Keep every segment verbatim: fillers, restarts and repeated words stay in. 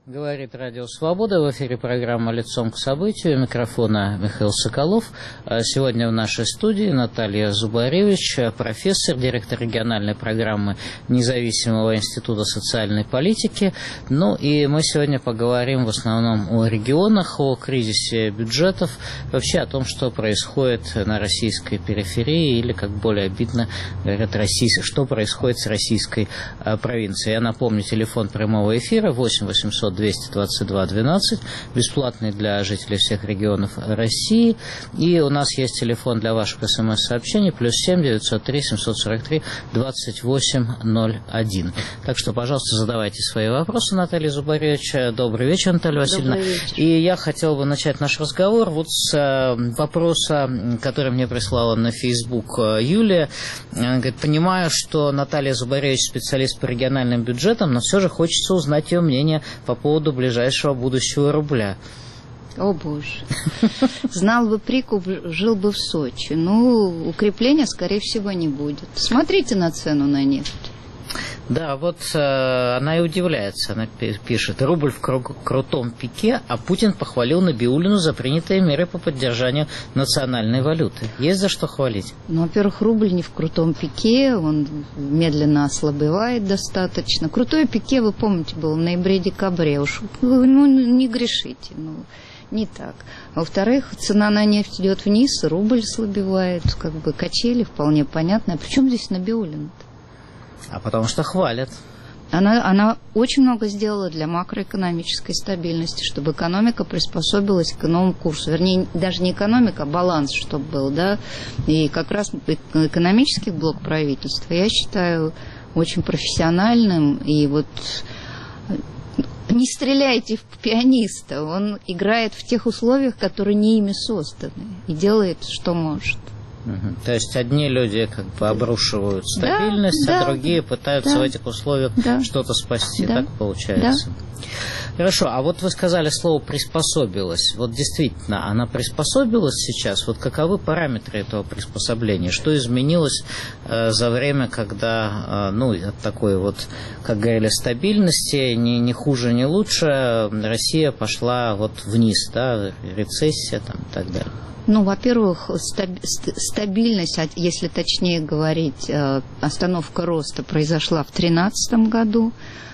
Говорит Радио Свобода, в эфире программа «Лицом к событию», микрофона Михаил Соколов. Сегодня в нашей студии Наталья Зубаревич, профессор, директор региональной программы Независимого института социальной политики. Ну и мы сегодня поговорим в основном о регионах, о кризисе бюджетов, вообще о том, что происходит на российской периферии, или, как более обидно говорят, российс... что происходит с российской провинцией. Я напомню, телефон прямого эфира восемь восемьсот двести двадцать два двенадцать, бесплатный для жителей всех регионов России. И у нас есть телефон для ваших смс-сообщений, плюс семь девятьсот три семьсот сорок три двадцать восемь ноль один. Так что, пожалуйста, задавайте свои вопросы, Наталья Зубаревич. Добрый вечер, Наталья Васильевна. И я хотел бы начать наш разговор вот с вопроса, который мне прислала на Facebook Юлия. Она говорит: понимаю, что Наталья Зубаревич специалист по региональным бюджетам, но все же хочется узнать ее мнение по поводу поводу ближайшего будущего рубля. О боже. Знал бы прикуп, жил бы в Сочи. Ну, укрепления, скорее всего, не будет. Смотрите на цену на нефть. Да, вот э, она и удивляется. Она пишет: рубль в кру- крутом пике, а Путин похвалил Набиуллину за принятые меры по поддержанию национальной валюты. Есть за что хвалить? Ну, во-первых, рубль не в крутом пике, он медленно ослабевает достаточно. Крутое пике, вы помните, было в ноябре-декабре. Уж ну, не грешите, ну, не так. Во-вторых, цена на нефть идет вниз, рубль ослабевает, как бы качели вполне понятно. А при чем здесь Набиуллина-то? А потому что хвалят. Она, она очень много сделала для макроэкономической стабильности, чтобы экономика приспособилась к новому курсу. Вернее, даже не экономика, а баланс, чтобы был, да. И как раз экономический блок правительства, я считаю, очень профессиональным. И вот не стреляйте в пианиста. Он играет в тех условиях, которые не ими созданы. И делает, что может. Угу. То есть одни люди как бы обрушивают стабильность, да, а да, другие пытаются да, в этих условиях да, что-то спасти. Да, так получается. Да. Хорошо, а вот вы сказали слово «приспособилась». Вот действительно, она приспособилась сейчас? Вот каковы параметры этого приспособления? Что изменилось э, за время, когда, э, ну, от такой вот, как говорили, стабильности, ни, ни хуже, ни лучше, Россия пошла вот вниз, да, рецессия там и так далее? Ну, во-первых, стабильность, если точнее говорить, остановка роста произошла в две тысячи тринадцатом году.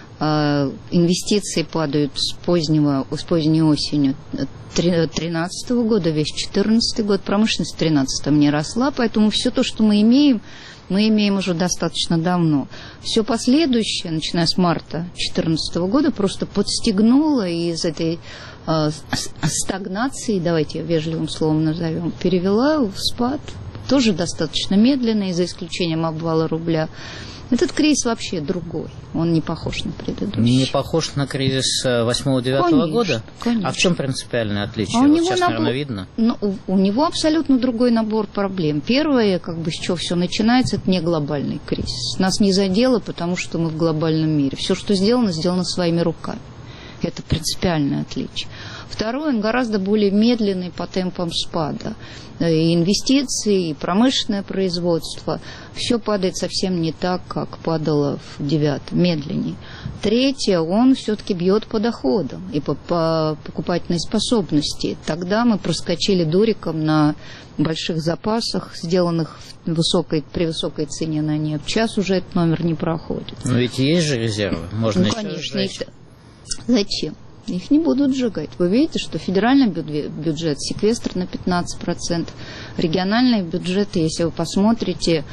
Инвестиции падают с, позднего, с поздней осенью две тысячи тринадцатого года, весь две тысячи четырнадцатый год. Промышленность в две тысячи тринадцатом не росла, поэтому все то, что мы имеем, мы имеем уже достаточно давно. Все последующее, начиная с марта две тысячи четырнадцатого года, просто подстегнуло, и из этой э, стагнации, давайте вежливым словом назовем, перевела в спад, тоже достаточно медленный, за исключением обвала рубля. Этот кризис вообще другой, он не похож на предыдущий. Не похож на кризис восьмого-девятого года? Конечно. А в чем принципиальное отличие? А вот у него сейчас, набор, наверное, видно. Ну, у, у него абсолютно другой набор проблем. Первое, как бы с чего все начинается, это не глобальный кризис. Нас не задело, потому что мы в глобальном мире. Все, что сделано, сделано своими руками. Это принципиальное отличие. Второе, он гораздо более медленный по темпам спада. И инвестиции, и промышленное производство. Все падает совсем не так, как падало в девятом, медленнее. Третье, он все-таки бьет по доходам и по, по покупательной способности. Тогда мы проскочили дуриком на больших запасах, сделанных в высокой, при высокой цене на нефть. Сейчас уже этот номер не проходит. Но ведь есть же резервы, можно ну, еще конечно, сжечь. Это... Зачем? Их не будут сжигать. Вы видите, что федеральный бюджет секвестр на пятнадцать процентов. Региональные бюджеты, если вы посмотрите,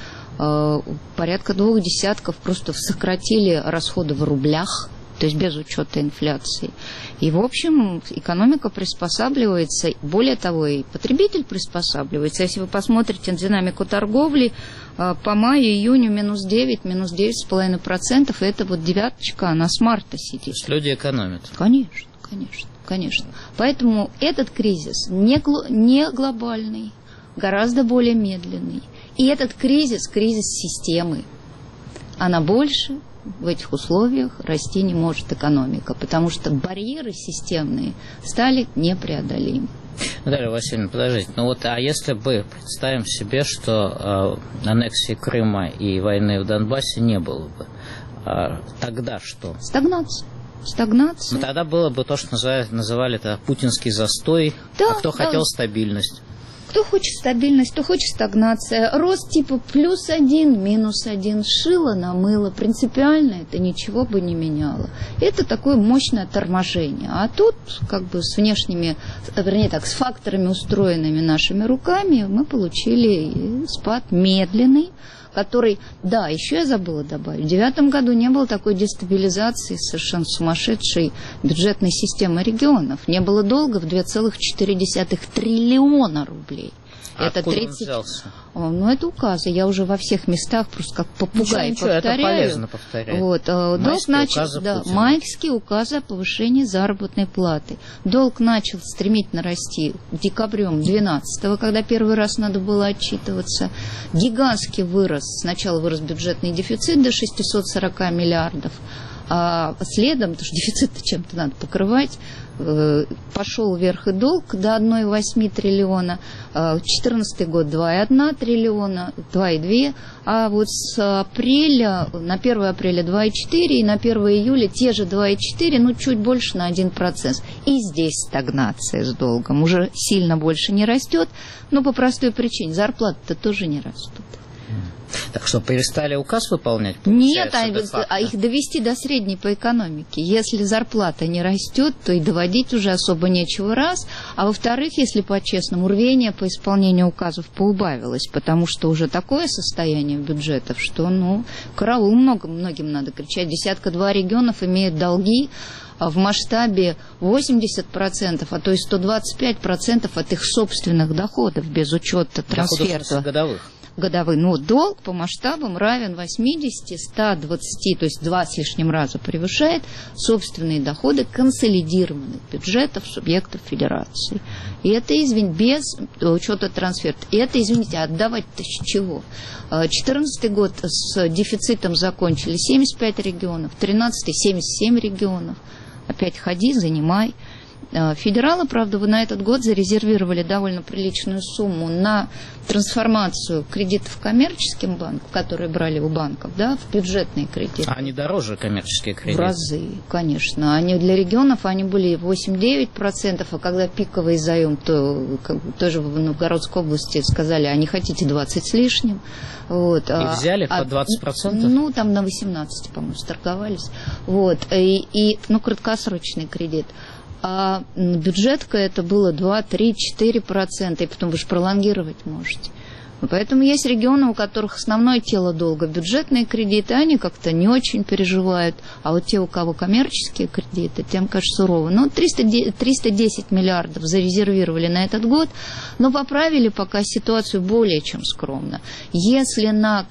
порядка двух десятков просто сократили расходы в рублях, то есть без учета инфляции. И, в общем, экономика приспосабливается. Более того, и потребитель приспосабливается. Если вы посмотрите на динамику торговли, по маю-июню минус девять, минус девять с половиной процентов, и это вот девяточка, она с марта сидит. То есть люди экономят. Конечно, конечно, конечно. Поэтому этот кризис не, гло- не глобальный, гораздо более медленный. И этот кризис, кризис системы. Она больше в этих условиях расти не может экономика, потому что барьеры системные стали непреодолимы. Наталья Васильевна, подождите, ну вот, а если бы представим себе, что э, аннексии Крыма и войны в Донбассе не было бы, э, тогда что? Стагнация. Стагнация. Ну, тогда было бы то, что называли, называли это путинский застой, да, а кто да. хотел стабильность. Кто хочет стабильность, кто хочет стагнация. Рост типа плюс один, минус один, шило на мыло. Принципиально это ничего бы не меняло. Это такое мощное торможение. А тут как бы с внешними, вернее так, с факторами, устроенными нашими руками, мы получили спад медленный, который, да, еще я забыла добавить, в девятом году не было такой дестабилизации совершенно сумасшедшей бюджетной системы регионов. Не было долга в два целых четыре десятых триллиона рублей. А это откуда тридцать... он взялся? О, ну, это указы. Я уже во всех местах просто как попугай ничего, повторяю. Это полезно повторять. Вот, долг начал, да, майские указы о повышении заработной платы. Долг начал стремительно расти декабрем две тысячи двенадцатого, когда первый раз надо было отчитываться. Гигантский вырос. Сначала вырос бюджетный дефицит до шестисот сорока миллиардов. А следом, потому что дефицит чем-то надо покрывать, пошел вверх и долг до одной целой восьми десятых триллиона, две тысячи четырнадцатый год два целых одна десятая триллиона, два целых две десятых, а вот с апреля, на первое апреля два целых четыре десятых и на первое июля те же два целых четыре десятых, ну чуть больше на один процент. И здесь стагнация с долгом, уже сильно больше не растет, но по простой причине, зарплаты-то тоже не растут. Так что, перестали указ выполнять? Нет, а, а их довести до средней по экономике. Если зарплата не растет, то и доводить уже особо нечего, раз. А во-вторых, если по-честному, рвение по исполнению указов поубавилось, потому что уже такое состояние бюджетов, что, ну, караул много, многим надо кричать. Десятка-два регионов имеют долги в масштабе восемьдесят процентов, а то и сто двадцать пять процентов от их собственных доходов, без учета трансферта. Годовых. Годовой, но долг по масштабам равен восьмидесяти, ста двадцати, то есть два с лишним раза превышает собственные доходы консолидированных бюджетов субъектов федерации. И это, извините, без учета трансферта. И это, извините, отдавать-то с чего? четырнадцатый год с дефицитом закончили семьдесят пять регионов, тринадцатый семьдесят семь регионов. Опять ходи, занимай. Федералы, правда, вы на этот год зарезервировали довольно приличную сумму на трансформацию кредитов коммерческим банкам, которые брали у банков, да, в бюджетные кредиты. А они дороже, коммерческие кредиты? В разы, конечно. Они для регионов они были восемь-девять процентов, а когда пиковый заем, то как, тоже в Новгородской области сказали, а не хотите двадцать с лишним. Вот. И взяли а, по двадцать процентов? Ну, там на восемнадцать, по-моему, сторговались. Вот. И, и, ну, краткосрочный кредит. А бюджетка это было два, три, четыре процента, и потом вы же пролонгировать можете. Поэтому есть регионы, у которых основное тело долга бюджетные кредиты, они как-то не очень переживают, а вот те, у кого коммерческие кредиты, тем, конечно, сурово. Ну, триста десять миллиардов зарезервировали на этот год, но поправили пока ситуацию более чем скромно. Если на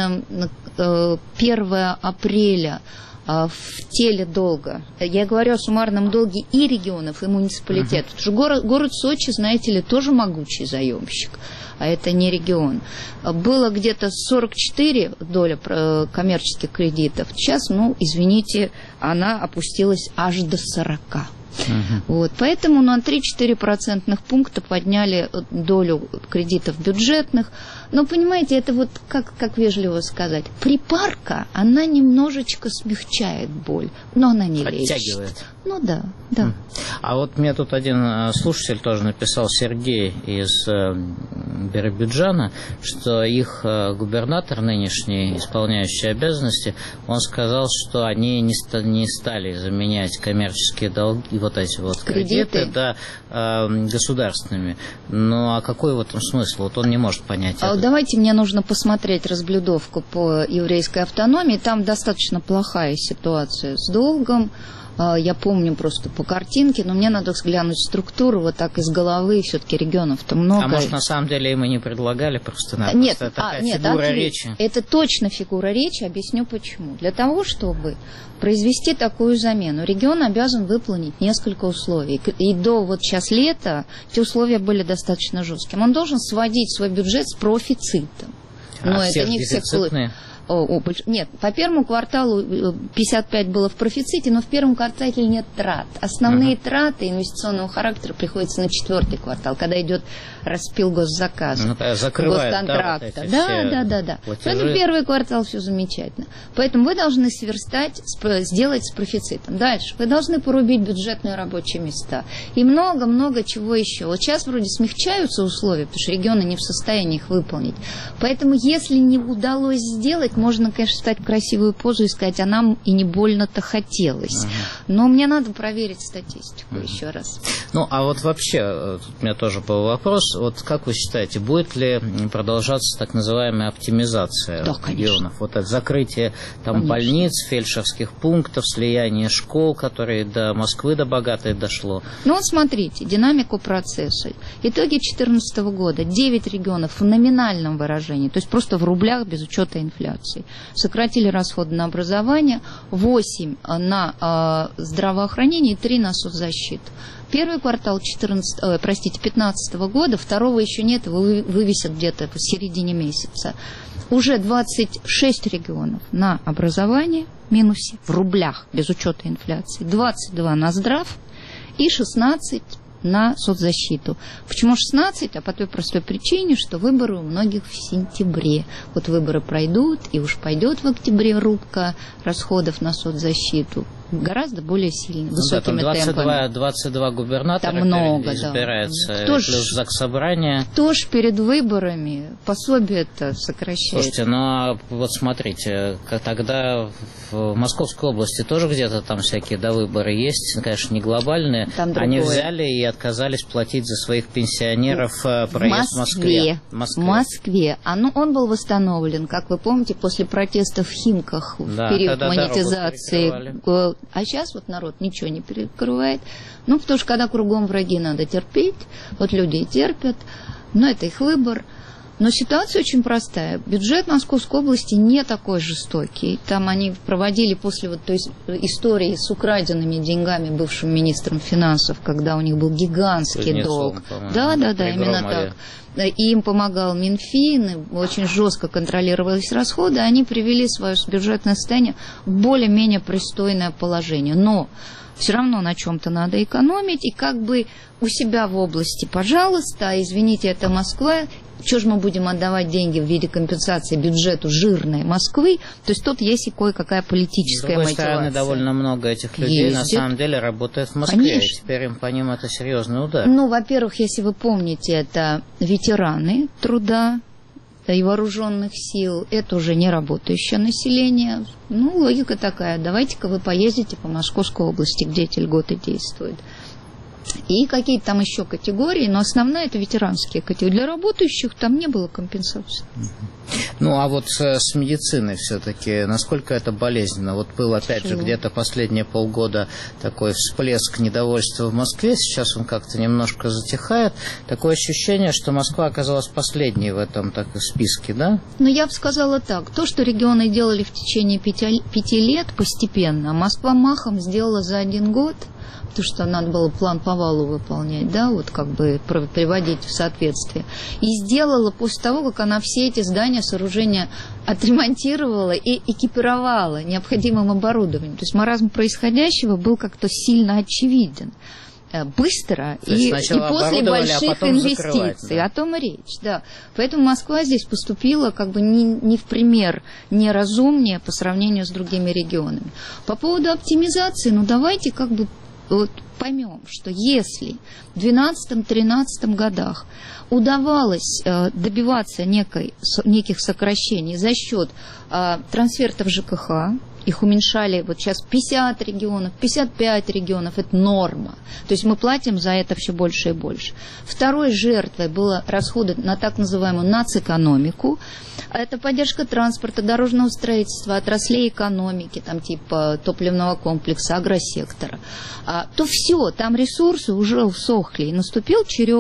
первое апреля в теле долга. Я говорю о суммарном долге и регионов, и муниципалитетов. Uh-huh. Потому что город, город Сочи, знаете ли, тоже могучий заемщик, а это не регион. Было где-то сорок четыре доля коммерческих кредитов. Сейчас, ну, извините, она опустилась аж до сорока. Uh-huh. Вот, поэтому на три-четыре процентных пункта подняли долю кредитов бюджетных. Но, понимаете, это вот, как, как вежливо сказать, припарка, она немножечко смягчает боль, но она не лечит. Оттягивает. Ну да, да. А вот мне тут один слушатель тоже написал, Сергей из Биробиджана, что их губернатор нынешний, исполняющий обязанности, он сказал, что они не, ста- не стали заменять коммерческие долги, вот эти вот кредиты, кредиты да, государственными. Ну а какой в этом смысл? Вот он не может понять а это. Давайте мне нужно посмотреть разблюдовку по еврейской автономии. Там достаточно плохая ситуация с долгом. Я помню просто по картинке, но мне надо взглянуть структуру вот так из головы, все-таки регионов-то много. А может, на самом деле мы не предлагали просто-напросто? Нет, это такая а, нет, фигура отли... речи. Это точно фигура речи, объясню почему. Для того, чтобы произвести такую замену, регион обязан выполнить несколько условий. И до вот сейчас лета эти условия были достаточно жесткими. Он должен сводить свой бюджет с профицитом. А но все это не все О, о, нет, по первому кварталу пятьдесят пять было в профиците, но в первом квартале нет трат. Основные uh-huh. траты инвестиционного характера приходятся на четвертый квартал, когда идет распил госзаказа, ну, госконтракта. Да, вот да, да, да, да. Поэтому первый квартал все замечательно. Поэтому вы должны сверстать, сделать с профицитом. Дальше. Вы должны порубить бюджетные рабочие места. И много-много чего еще. Вот сейчас вроде смягчаются условия, потому что регионы не в состоянии их выполнить. Поэтому если не удалось сделать, можно, конечно, встать в красивую позу и сказать, а нам и не больно-то хотелось. Ага. Но мне надо проверить статистику ага. еще раз. Ну, а вот вообще, тут у меня тоже был вопрос, вот как вы считаете, будет ли продолжаться так называемая оптимизация да, регионов? Вот это закрытие там конечно. больниц, фельдшерских пунктов, слияние школ, которые до Москвы, до богатой дошло. Ну вот смотрите, динамику процесса. Итоги две тысячи четырнадцатого года. девять регионов в номинальном выражении, то есть просто в рублях без учета инфляции. Сократили расходы на образование, восемь на э, здравоохранение и три на соцзащиту. Первый квартал четырнадцатого, э, простите, пятнадцатого года, второго еще нет, его вывесят где-то в середине месяца. Уже двадцать шесть регионов на образование, минусе, в рублях, без учета инфляции, двадцать два на здрав и шестнадцать на соцзащиту. Почему шестнадцать? А по той простой причине, что выборы у многих в сентябре. Вот выборы пройдут, и уж пойдет в октябре рубка расходов на соцзащиту. Гораздо более сильно, высокими ну, да, там двадцать два, темпами. двадцать два губернатора там много, избирается, да. Кто плюс ж, заксобрание. Кто ж перед выборами пособие-то сокращает? Слушайте, ну вот смотрите, тогда в Московской области тоже где-то там всякие довыборы есть, конечно, не глобальные. Они взяли и отказались платить за своих пенсионеров проезд в Москве. В Москве. В Москве. А, ну, он был восстановлен, как вы помните, после протестов в Химках да, в период монетизации. А сейчас вот народ ничего не перекрывает. Ну, потому что когда кругом враги, надо терпеть. Вот люди и терпят. Но это их выбор. Но ситуация очень простая. Бюджет Московской области не такой жестокий. Там они проводили после вот той истории с украденными деньгами бывшим министром финансов, когда у них был гигантский Кузнецов, долг. Да, да, да, именно так. И им помогал Минфин, очень жестко контролировались расходы, они привели свое бюджетное состояние в более-менее пристойное положение. Но все равно на чем-то надо экономить, и как бы у себя в области, пожалуйста, извините, это Москва, что же мы будем отдавать деньги в виде компенсации бюджету жирной Москвы, то есть тут есть и кое-какая политическая мотивация. С другой стороны, довольно много этих людей ездит. На самом деле работает в Москве, конечно. И теперь им по ним это серьезный удар. Ну, во-первых, если вы помните, это ветераны труда и вооруженных сил, это уже не работающее население. Ну, логика такая, давайте-ка вы поездите по Московской области, где эти льготы действуют. И какие-то там еще категории, но основная это ветеранские категории. Для работающих там не было компенсации. Ну, а вот с, с медициной все-таки, насколько это болезненно? Вот был, опять Чего? же, где-то последние полгода такой всплеск недовольства в Москве, сейчас он как-то немножко затихает. Такое ощущение, что Москва оказалась последней в этом так, списке, да? Ну, я бы сказала так. То, что регионы делали в течение пяти, пяти лет постепенно, Москва махом сделала за один год, потому что надо было план по валу выполнять, да, вот как бы приводить в соответствие. И сделала после того, как она все эти здания, сооружения отремонтировала и экипировала необходимым оборудованием. То есть маразм происходящего был как-то сильно очевиден. Быстро и, и после больших а инвестиций. Да. О том и речь, да. Поэтому Москва здесь поступила как бы не, не в пример неразумнее по сравнению с другими регионами. По поводу оптимизации, ну давайте как бы вот поймем, что если в двенадцатом-тринадцатом годах удавалось э, добиваться некой, со, неких сокращений за счет э, трансфертов ЖКХ, их уменьшали, вот сейчас пятьдесят регионов, пятьдесят пять регионов, это норма. То есть мы платим за это все больше и больше. Второй жертвой было расходы на так называемую нацэкономику. Это поддержка транспорта, дорожного строительства, отраслей экономики, там типа топливного комплекса, агросектора. А, то все, там ресурсы уже усохли. И наступил черед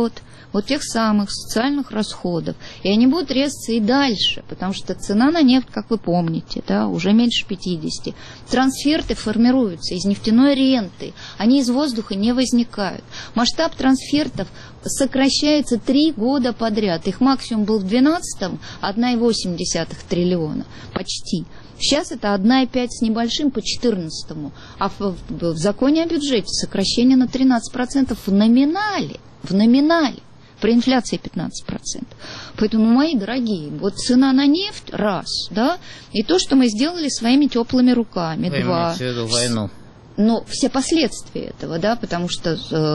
вот тех самых социальных расходов, и они будут резаться и дальше, потому что цена на нефть, как вы помните, да, уже меньше пятидесяти. Трансферты формируются из нефтяной ренты, они из воздуха не возникают. Масштаб трансфертов сокращается три года подряд. Их максимум был в две тысячи двенадцатом одна целая восемь десятых триллиона, почти. Сейчас это одна целая пять с небольшим по две тысячи четырнадцатому. А в, в, в законе о бюджете сокращение на тринадцать процентов в номинале. В номинале. При инфляции пятнадцать процентов. Поэтому, мои дорогие, вот цена на нефть, раз, да, и то, что мы сделали своими теплыми руками, Вы два. имеете в виду войну? Но все последствия этого, да, потому что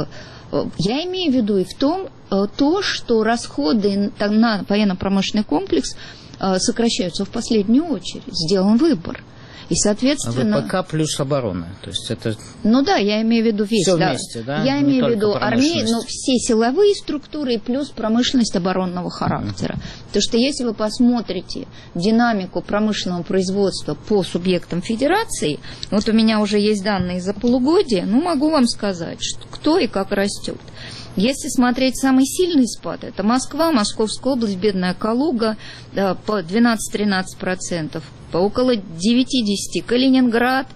э, я имею в виду и в том, э, то, что расходы на военно-промышленный комплекс э, сокращаются в последнюю очередь. Сделан выбор. И, соответственно... ВПК плюс оборона. То есть это... Ну да, я имею в виду весь. Все да. вместе, да? Я Не имею в виду армию, но ну, все силовые структуры плюс промышленность оборонного характера. Mm-hmm. Потому что если вы посмотрите динамику промышленного производства по субъектам федерации, вот у меня уже есть данные за полугодие, ну могу вам сказать, что кто и как растет. Если смотреть самый сильный спад, это Москва, Московская область, Бедная Калуга, да, по двенадцать-тринадцать процентов, по около девять-десять, Калининград,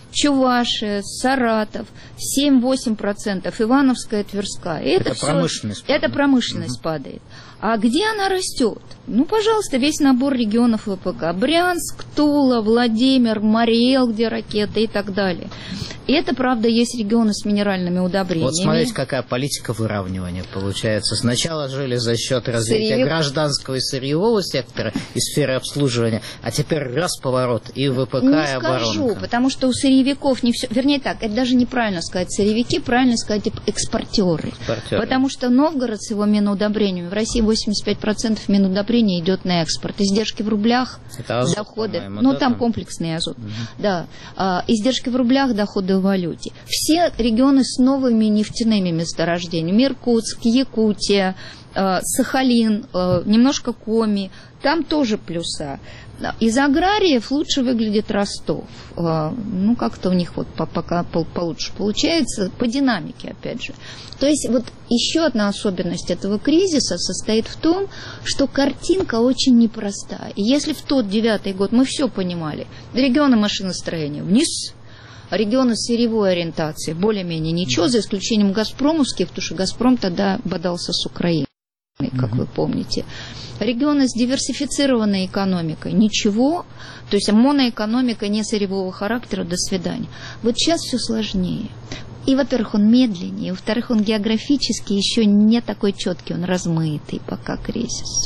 Чувашия, Саратов, семь-восемь процентов, Ивановская, Тверская. Это, это все, промышленность. Это промышленность угу. падает. А где она растет? Ну, пожалуйста, весь набор регионов ВПК. Брянск, Тула, Владимир, Мариэл, где ракеты и так далее. И это, правда, есть регионы с минеральными удобрениями. Вот смотрите, какая политика выравнивания получается. Сначала жили за счет развития Сырьевик... гражданского и сырьевого сектора и сферы обслуживания, а теперь раз поворот и ВПК, не и оборонка. Не скажу, потому что у сырьевиков не все... Вернее так, это даже неправильно сказать сырьевики, правильно сказать экспортеры. экспортеры. Потому что Новгород с его минудобрениями, в России восемьдесят пять процентов минудобрения идет на экспорт. Издержки в рублях, это азот, доходы... Ну, да, там там комплексный азот. Угу. Да. А, издержки в рублях, доходы в валюте. Все регионы с новыми нефтяными месторождениями. Иркутск, Якутия, э, Сахалин, э, немножко Коми. Там тоже плюса. Из аграриев лучше выглядит Ростов. Э, ну, как-то у них вот пока получше получается. По динамике, опять же. То есть вот еще одна особенность этого кризиса состоит в том, что картинка очень непростая. И если в тот девятый год мы все понимали, регионы машиностроения вниз, регионы сырьевой ориентации более-менее ничего, за исключением газпромовских, потому что Газпром тогда бодался с Украиной, как вы помните. Регионы с диверсифицированной экономикой ничего, то есть моноэкономика не сырьевого характера, до свидания. Вот сейчас все сложнее. И, во-первых, он медленнее, и, во-вторых, он географически еще не такой четкий, он размытый пока кризис.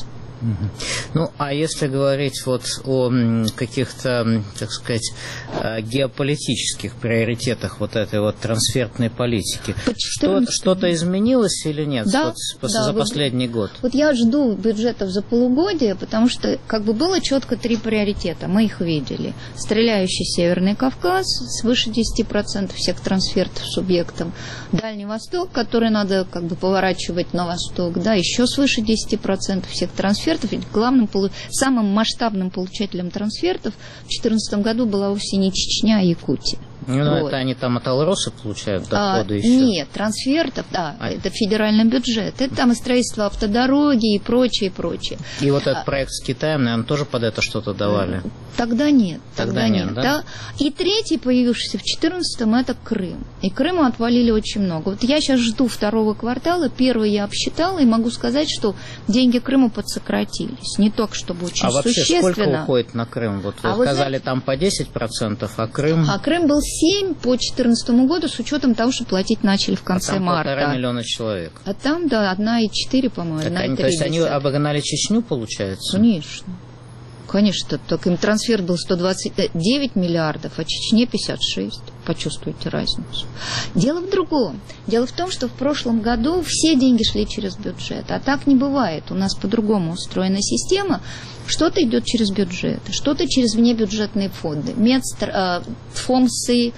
Ну, а если говорить вот о каких-то, так сказать, геополитических приоритетах вот этой вот трансфертной политики, что, что-то изменилось или нет да, вот, да, за вы, последний год? Вот я жду бюджетов за полугодие, потому что как бы было четко три приоритета, мы их видели. Стреляющий Северный Кавказ, свыше десяти процентов всех трансфертов субъектам. Дальний Восток, который надо как бы поворачивать на восток, да, еще свыше десяти процентов всех трансфертов. Ведь главным, самым масштабным получателем трансфертов в две тысячи четырнадцатом году была вовсе не Чечня, а Якутия. Ну, вот. Это они там от Алроса получают доходы а, еще? Нет, трансфертов, да, а. это федеральный бюджет. Это там и строительство автодороги и прочее, и прочее. И вот этот а, проект с Китаем, наверное, тоже под это что-то давали? Тогда нет. Тогда, тогда нет, нет да? да? И третий, появившийся в две тысячи четырнадцатом, это Крым. И Крыму отвалили очень много. Вот я сейчас жду второго квартала, первый я обсчитала, и могу сказать, что деньги Крыму подсократились. Не только, чтобы очень а существенно. А вообще сколько уходит на Крым? Вот вы а сказали, знаете, там по десять процентов, а Крым... А Крым был семь по две тысячи четырнадцатому году с учетом того, что платить начали в конце а там марта. полтора миллиона человек. А там, да, одна целая четыре, по-моему, одна целая три. То есть они обогнали Чечню, получается? Конечно. Конечно, только им трансфер был сто двадцать девять миллиардов, а Чечне пятьдесят шесть. Почувствуйте разницу. Дело в другом. Дело в том, что в прошлом году все деньги шли через бюджет. А так не бывает. У нас по-другому устроена система. Что-то идет через бюджет, что-то через внебюджетные фонды, медстр, фомсы,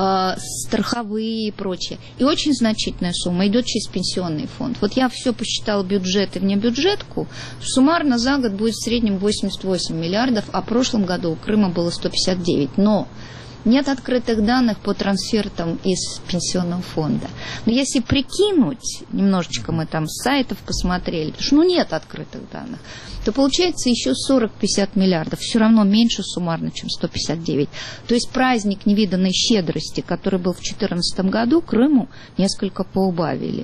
страховые и прочее. И очень значительная сумма идет через пенсионный фонд. Вот я все посчитала бюджет и внебюджетку. Суммарно за год будет в среднем восемьдесят восемь миллиардов, а в прошлом году у Крыма было сто пятьдесят девять. Но Нет открытых данных по трансфертам из пенсионного фонда. Но если прикинуть, немножечко мы там с сайтов посмотрели, потому что ну, нет открытых данных, то получается еще сорок-пятьдесят миллиардов. Все равно меньше суммарно, чем сто пятьдесят девять. То есть праздник невиданной щедрости, который был в две тысячи четырнадцатом году, Крыму несколько поубавили.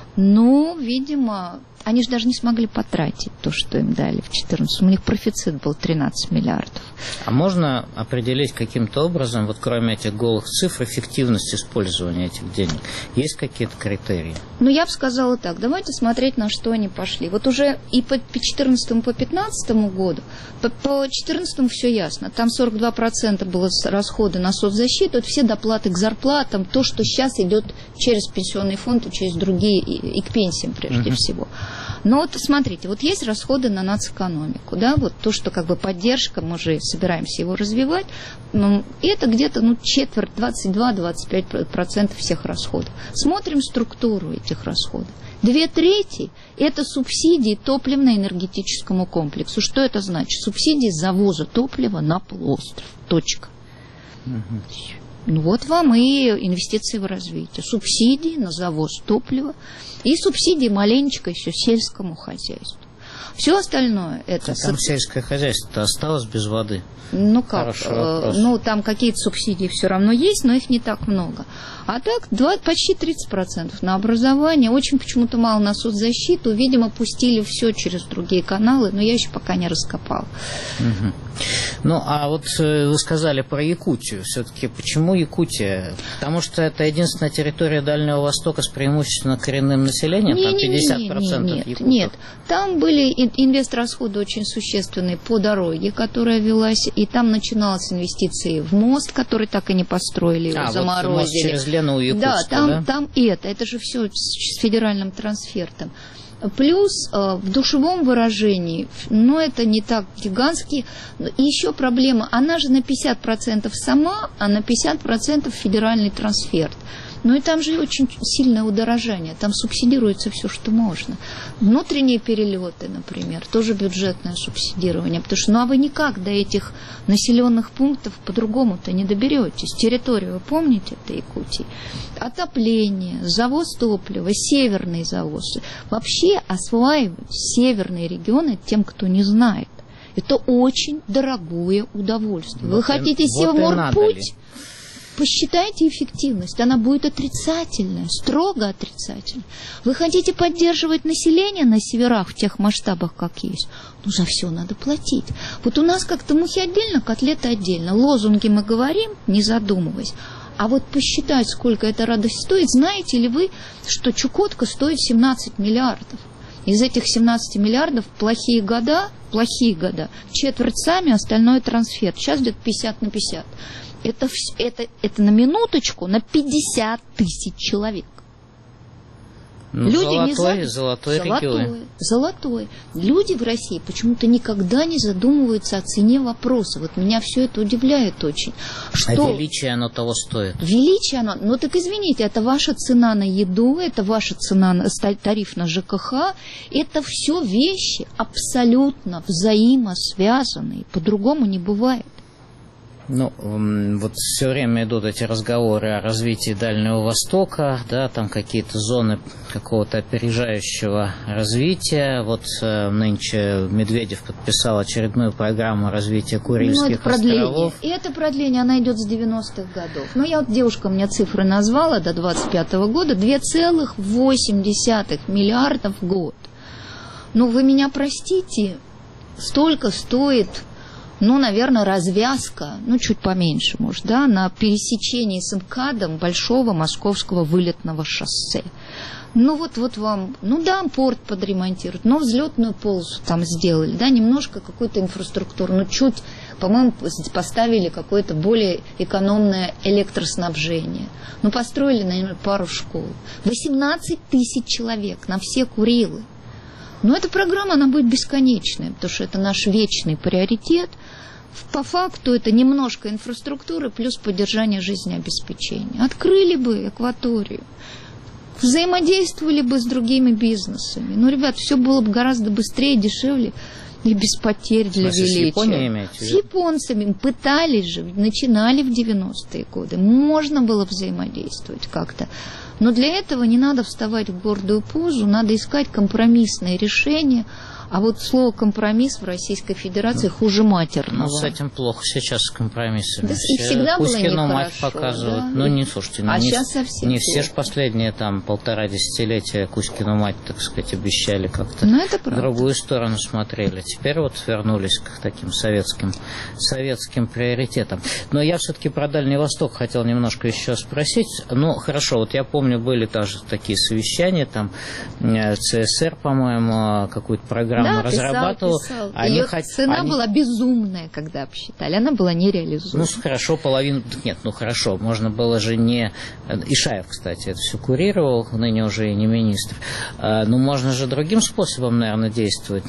Ну, видимо, они же даже не смогли потратить то, что им дали в две тысячи четырнадцатом. У них профицит был тринадцать миллиардов. А можно определить каким-то образом, вот кроме этих голых цифр, эффективность использования этих денег? Есть какие-то критерии? Ну, я бы сказала так. Давайте смотреть, на что они пошли. Вот уже и по две тысячи четырнадцатому, по две тысячи пятнадцатому году, по, по две тысячи четырнадцатому все ясно. Там сорок два процента было расходы на соцзащиту, это все доплаты к зарплатам, то, что сейчас идет через пенсионный фонд и через другие, и, и к пенсиям прежде uh-huh. всего. Но вот смотрите, вот есть расходы на нацэкономику, да, вот то, что как бы поддержка, мы же собираемся его развивать, ну, это где-то ну, четверть, двадцать два - двадцать пять процентов всех расходов. Смотрим структуру этих расходов. Две трети – это субсидии топливно-энергетическому комплексу. Что это значит? Субсидии завоза топлива на полуостров. Точка. Угу. Ну вот вам и инвестиции в развитие. Субсидии на завоз топлива и субсидии маленечко еще сельскому хозяйству. Все остальное это... А там сельское хозяйство-то осталось без воды? Ну как, э, ну там какие-то субсидии все равно есть, но их не так много. А так два, почти тридцать процентов на образование, очень почему-то мало на соцзащиту, видимо, пустили все через другие каналы, но я еще пока не раскопала. Угу. Ну, а вот вы сказали про Якутию. Все-таки почему Якутия? Потому что это единственная территория Дальнего Востока с преимущественно коренным населением, не, там пятьдесят процентов не, не, нет, якутов. Нет, там были инвестрасходы очень существенные по дороге, которая велась, и там начиналась инвестиции в мост, который так и не построили, его а, заморозили. Вот мост через Лену у Якутска, да, там, да? там и это, это же все с федеральным трансфертом. Плюс э, в душевом выражении, ну, это не так гигантски. И еще проблема, она же на пятьдесят процентов сама, а на пятьдесят процентов федеральный трансферт. Ну и там же очень сильное удорожание, там субсидируется все, что можно. Внутренние перелеты, например, тоже бюджетное субсидирование, потому что ну а вы никак до этих населенных пунктов по-другому-то не доберетесь. Территорию, вы помните, это Якутии? Отопление, завоз топлива, северный завоз. Вообще осваивать северные регионы тем, кто не знает, это очень дорогое удовольствие. Вы вот хотите и, Севморпуть? Вот посчитайте эффективность, она будет отрицательная, строго отрицательная. Вы хотите поддерживать население на северах в тех масштабах, как есть? Ну, за все надо платить. Вот у нас как-то мухи отдельно, котлеты отдельно. Лозунги мы говорим, не задумываясь. А вот посчитать, сколько эта радость стоит, знаете ли вы, что Чукотка стоит семнадцать миллиардов? Из этих семнадцати миллиардов плохие года, плохие года, четверть сами, остальное трансфер. Сейчас где-то пятьдесят на пятьдесят. Это, это, это на минуточку на пятьдесят тысяч человек. Ну, Люди золотой, не золотой, золотой регион. Золотой. Люди в России почему-то никогда не задумываются о цене вопроса. Вот меня все это удивляет очень. Что... А величие оно того стоит? Величие оно... Ну так извините, это ваша цена на еду, это ваша цена на тариф на ЖКХ. Это все вещи абсолютно взаимосвязанные. По-другому не бывает. Ну, вот все время идут эти разговоры о развитии Дальнего Востока, да, там какие-то зоны какого-то опережающего развития. Вот э, нынче Медведев подписал очередную программу развития Курильских ну, это островов. И это продление, она идет с девяностых годов. Ну, я вот девушка мне цифры назвала до двадцать пятого года, два целых восемь десятых миллиардов в год. Ну, вы меня простите, столько стоит... Ну, наверное, развязка, ну, чуть поменьше, может, да, на пересечении с МКАДом большого московского вылетного шоссе. Ну, вот, вот вам, ну, да, порт подремонтируют, но взлетную полосу там сделали, да, немножко какую-то инфраструктуру, ну, чуть, по-моему, поставили какое-то более экономное электроснабжение. Ну, построили, наверное, пару школ. восемнадцать тысяч человек на все Курилы. Но эта программа, она будет бесконечной, потому что это наш вечный приоритет. По факту это немножко инфраструктуры плюс поддержание жизнеобеспечения. Открыли бы акваторию, взаимодействовали бы с другими бизнесами. Ну, ребят, все было бы гораздо быстрее, дешевле. и без потерь для величия. С Японией имеете в виду? С японцами. Пытались же, начинали в девяностые годы. Можно было взаимодействовать как-то. Но для этого не надо вставать в гордую позу, надо искать компромиссные решения. А вот слово «компромисс» в Российской Федерации хуже матерного. Ну, с этим плохо сейчас с компромиссами. Да, и всегда было Пушкину мать нехорошо, показывают. да? Ну, не, слушайте, ну, а не, сейчас совсем не все же плохо. последние там полтора десятилетия Кузькину мать, так сказать, обещали как-то Ну, это в правда. другую сторону смотрели. Теперь вот вернулись к таким советским, советским приоритетам. Но я все-таки про Дальний Восток хотел немножко еще спросить. Ну, хорошо, вот я помню, были тоже такие совещания, там ЦСР, по-моему, какую-то программу Да, разрабатывал. писал, писал. Они Ее хот... цена они... была безумная, когда обсчитали. Она была нереализуема. Ну, хорошо, половину... Нет, ну, хорошо. Можно было же не... Ишаев, кстати, это все курировал, ныне уже и не министр. Ну, можно же другим способом, наверное, действовать.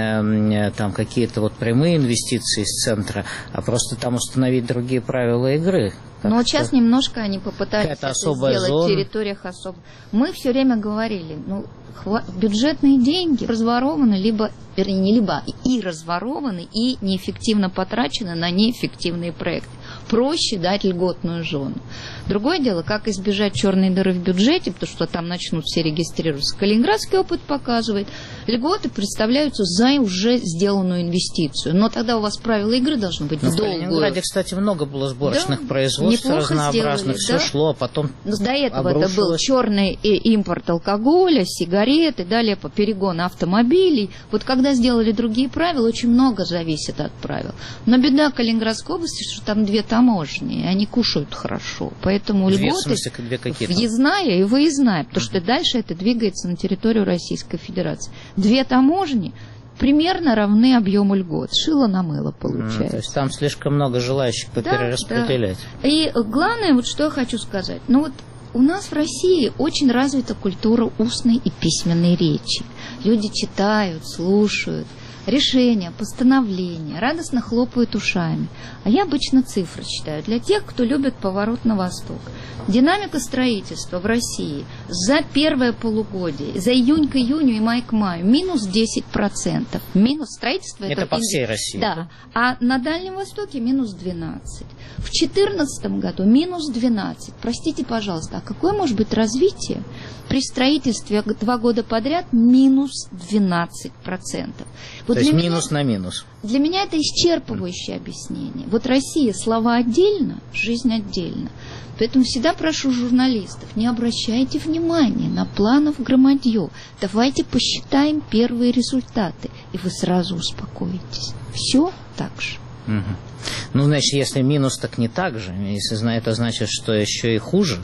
Не там какие-то вот прямые инвестиции из центра, а просто там установить другие правила игры. Но вот сейчас немножко они попытались это сделать зона. в территориях особо. Мы все время говорили, ну, бюджетные деньги разворованы, либо, вернее, не либо, и разворованы, и неэффективно потрачены на неэффективные проекты. Проще дать льготную зону. Другое дело, как избежать черной дыры в бюджете, потому что там начнут все регистрироваться. Калининградский опыт показывает, льготы представляются за уже сделанную инвестицию. Но тогда у вас правила игры должны быть Но в долгую. В Калининграде, кстати, много было сборочных да, производств разнообразных, сделали, все да? шло, а потом Но до этого обрушилось. Это был черный импорт алкоголя, сигареты, далее по перегону автомобилей. Вот когда сделали другие правила, очень много зависит от правил. Но беда Калининградской области, что там две таможни, и они кушают хорошо. Поэтому Две, льготы в смысле, две какие-то? въездная и выездная, потому что дальше это двигается на территорию Российской Федерации. Две таможни примерно равны объему льгот. Шило на мыло получается. Mm, то есть там слишком много желающих поперераспределять. Да, да. И главное, вот что я хочу сказать. Ну вот у нас в России очень развита культура устной и письменной речи. Люди читают, слушают решения, постановления, радостно хлопают ушами. А я обычно цифры читаю для тех, кто любит поворот на восток. Динамика строительства в России за первое полугодие, за июнь к июню и май к маю, минус десять процентов. Минус строительства. Это, это по всей России. Да. А на Дальнем Востоке минус двенадцать процентов. В две тысячи четырнадцатом году минус двенадцать процентов. Простите, пожалуйста, а какое может быть развитие при строительстве два года подряд минус двенадцать процентов? Вот То есть меня, минус на минус. Для меня это исчерпывающее объяснение. Вот Россия, слова отдельно, жизнь отдельно. Поэтому всегда прошу журналистов, не обращайте внимания на планов громадье. Давайте посчитаем первые результаты, и вы сразу успокоитесь. Все так же. Угу. Ну, значит, если минус, так не так же. Если это значит, что еще и хуже.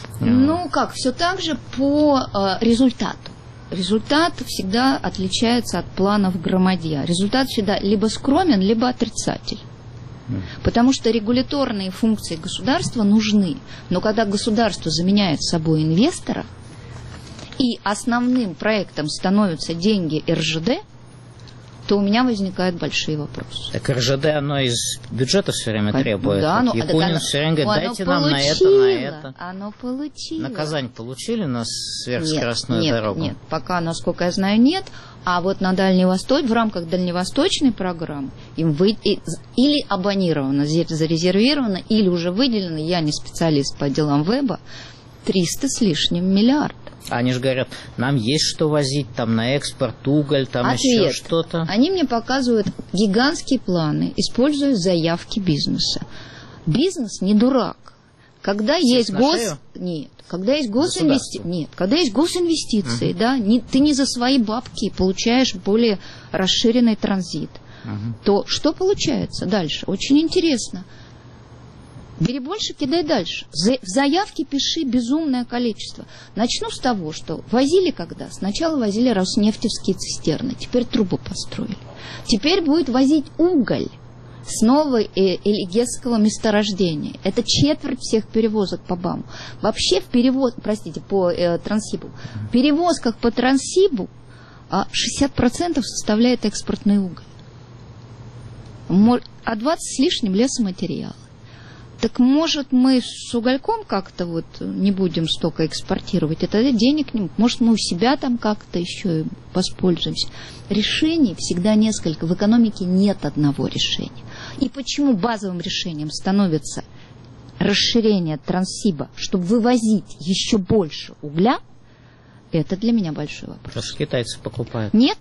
Ну, как, все так же по э, результату. Результат всегда отличается от планов громадья. Результат всегда либо скромен, либо отрицатель. Потому что регуляторные функции государства нужны. Но когда государство заменяет собой инвестора, и основным проектом становятся деньги эр жэ дэ, то у меня возникают большие вопросы. Так эр жэ дэ, оно из бюджета все время Как, требует. Да, вот но, Якунин оно, все время говорит, дайте нам получило, на это, на это. Оно получило. Наказание получили на сверхскоростную нет, дорогу? Нет, нет, пока, насколько я знаю, нет. А вот на Дальний Восток, в рамках дальневосточной программы им вы, или абонировано, зарезервировано, или уже выделено, я не специалист по делам веба, триста с лишним миллиардов. Они же говорят, нам есть что возить, там на экспорт, уголь, там Ответ. еще что-то. Они мне показывают гигантские планы, используя заявки бизнеса. Бизнес не дурак. Когда Сесть есть гос... Шею? Нет. Когда есть госинвестиции, нет, когда есть госинвестиции, угу. да, не, ты не за свои бабки получаешь более расширенный транзит, угу. то что получается дальше? Очень интересно. Бери больше, кидай дальше. В заявке пиши безумное количество. Начну с того, что возили когда? Сначала возили роснефтевские цистерны, теперь трубы построили. Теперь будет возить уголь с нового элигесского месторождения. Это четверть всех перевозок по БАМу. Вообще в перевоз, простите, по э, Транссибу. В перевозках по Транссибу шестьдесят процентов составляет экспортный уголь. А двадцать с лишним лесоматериалы. Так может мы с угольком как-то вот не будем столько экспортировать, и тогда денег не... Может мы у себя там как-то еще воспользуемся. Решений всегда несколько. В экономике нет одного решения. И почему базовым решением становится расширение Транссиба, чтобы вывозить еще больше угля, это для меня большой вопрос. Потому что китайцы покупают. Нет,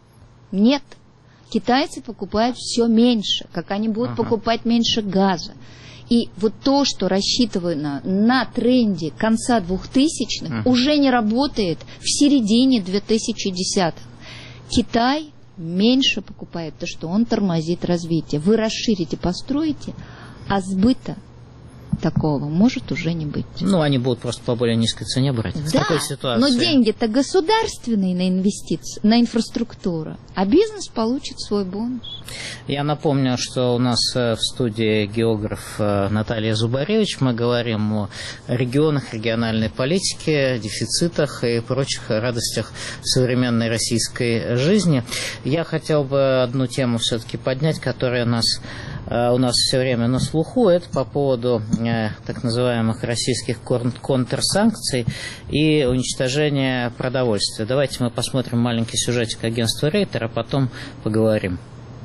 нет. Китайцы покупают все меньше, как они будут ага. покупать меньше газа. И вот то, что рассчитывано на тренде конца двухтысячных, ага. уже не работает в середине двухтысячных. Китай меньше покупает, то что он тормозит развитие. Вы расширите, построите, а сбыта такого может уже не быть. Ну, они будут просто по более низкой цене брать. Да, в такой ситуации. Но деньги-то государственные на инвестиции, на инфраструктуру, а бизнес получит свой бонус. Я напомню, что у нас в студии географ Наталья Зубаревич. Мы говорим о регионах, региональной политике, дефицитах и прочих радостях современной российской жизни. Я хотел бы одну тему все-таки поднять, которая нас, у нас все время на слуху. Это по поводу так называемых российских контрсанкций и уничтожения продовольствия. Давайте мы посмотрим маленький сюжетик агентства Рейтер, а потом поговорим.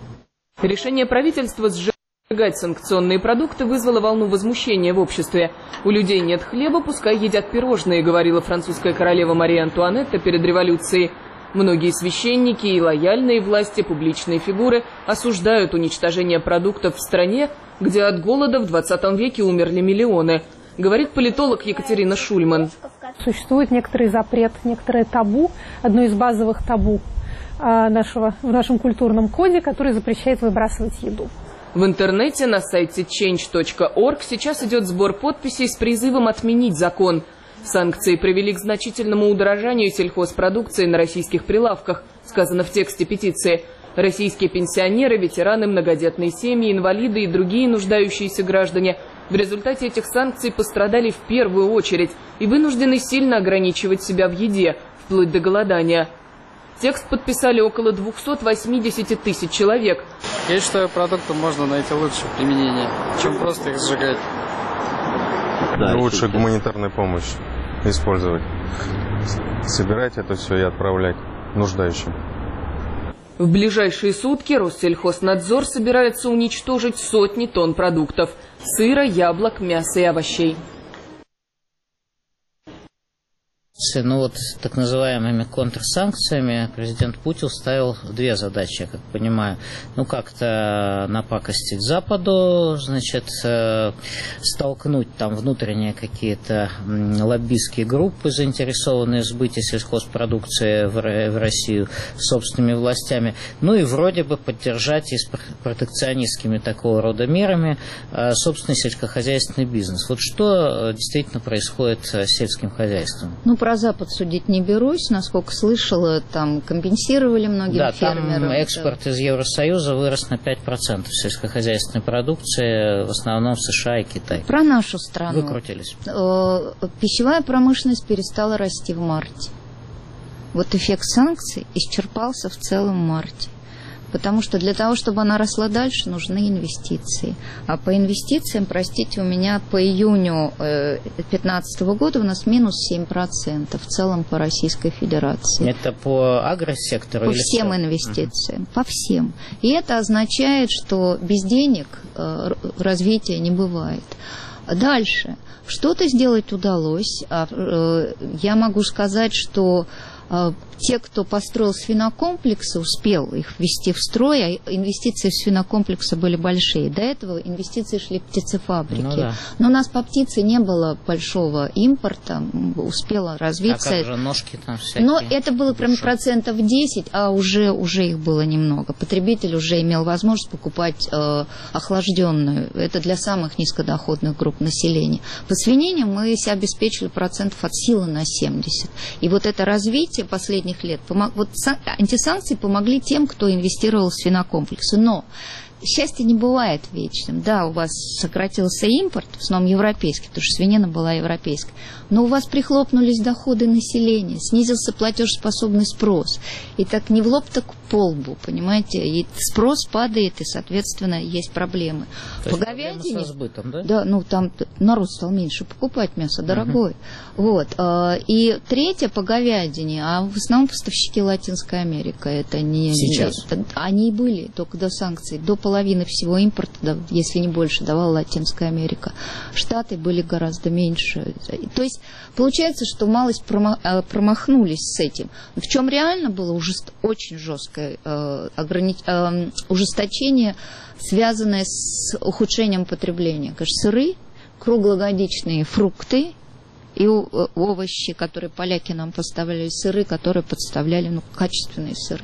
Решение правительства сжигать санкционные продукты вызвало волну возмущения в обществе. У людей нет хлеба, пускай едят пирожные, говорила французская королева Мария Антуанетта перед революцией. Многие священники и лояльные власти, публичные фигуры осуждают уничтожение продуктов в стране, где от голода в двадцатом веке умерли миллионы, говорит политолог Екатерина Шульман. Существует некоторый запрет, некоторое табу, одно из базовых табу нашего, в нашем культурном коде, который запрещает выбрасывать еду. В интернете на сайте чейндж точка орг сейчас идет сбор подписей с призывом отменить закон. Санкции привели к значительному удорожанию сельхозпродукции на российских прилавках, сказано в тексте петиции. Российские пенсионеры, ветераны, многодетные семьи, инвалиды и другие нуждающиеся граждане в результате этих санкций пострадали в первую очередь и вынуждены сильно ограничивать себя в еде, вплоть до голодания. Текст подписали около двухсот восьмидесяти тысяч человек. Я считаю, продуктам можно найти лучшее применение, чем просто их сжигать. Да, лучше гуманитарную помощь использовать. Собирать это все и отправлять нуждающим. В ближайшие сутки Россельхознадзор собирается уничтожить сотни тонн продуктов – сыра, яблок, мяса и овощей. Ну вот так называемыми контрсанкциями президент Путин ставил две задачи, я как понимаю. Ну как-то напакостить Западу, значит, столкнуть там внутренние какие-то лоббистские группы, заинтересованные в сбыте сельхозпродукции в Россию собственными властями. Ну и вроде бы поддержать и с протекционистскими такого рода мерами собственный сельскохозяйственный бизнес. Вот что действительно происходит с сельским хозяйством? Ну, про Запад судить не берусь, насколько слышала, там компенсировали многим да, фермерам. Там экспорт из Евросоюза вырос на пять процентов сельскохозяйственной продукции, в основном в США и Китай. Про нашу страну. Выкрутились. Пищевая промышленность перестала расти в марте. Вот эффект санкций исчерпался в целом марте. Потому что для того, чтобы она росла дальше, нужны инвестиции. А по инвестициям, простите, у меня по июню две тысячи пятнадцатого года у нас минус семь процентов в целом по Российской Федерации. Это по агросектору? По или всем все? инвестициям, uh-huh. по всем. И это означает, что без денег э, развития не бывает. Дальше. Что-то сделать удалось. Э, я могу сказать, что те, кто построил свинокомплексы, успел их ввести в строй, а инвестиции в свинокомплексы были большие. До этого инвестиции шли в птицефабрики. Ну, да. Но у нас по птице не было большого импорта, успело развиться. А как же ножки там всякие? Но это было прям процентов десять, а уже, уже их было немного. Потребитель уже имел возможность покупать э, охлажденную. Это для самых низкодоходных групп населения. По свинине мы себя обеспечили процентов от силы на семьдесят. И вот это развитие последних лет, вот антисанкции помогли тем, кто инвестировал в свинокомплексы. Но счастье не бывает вечным. Да, у вас сократился импорт, в основном европейский, потому что свинина была европейская, но у вас прихлопнулись доходы населения, снизился платежеспособный спрос. И так не в лоб, так по лбу, понимаете? И спрос падает, и, соответственно, есть проблемы. То по есть говядине... проблемы со сбытом, да? Да, ну там народ стал меньше покупать мясо, дорогое. Uh-huh. Вот. И третье по говядине, а в основном поставщики Латинская Америка. Это не... Сейчас? Это, они и были только до санкций. До половины всего импорта, если не больше, давала Латинская Америка. Штаты были гораздо меньше. То есть получается, что малость промахнулись с этим. В чем реально было ужест... очень жесткое э, ограни... э, ужесточение, связанное с ухудшением потребления. Конечно, сыры, круглогодичные фрукты и овощи, которые поляки нам поставляли, сыры, которые подставляли, ну, качественные сыры.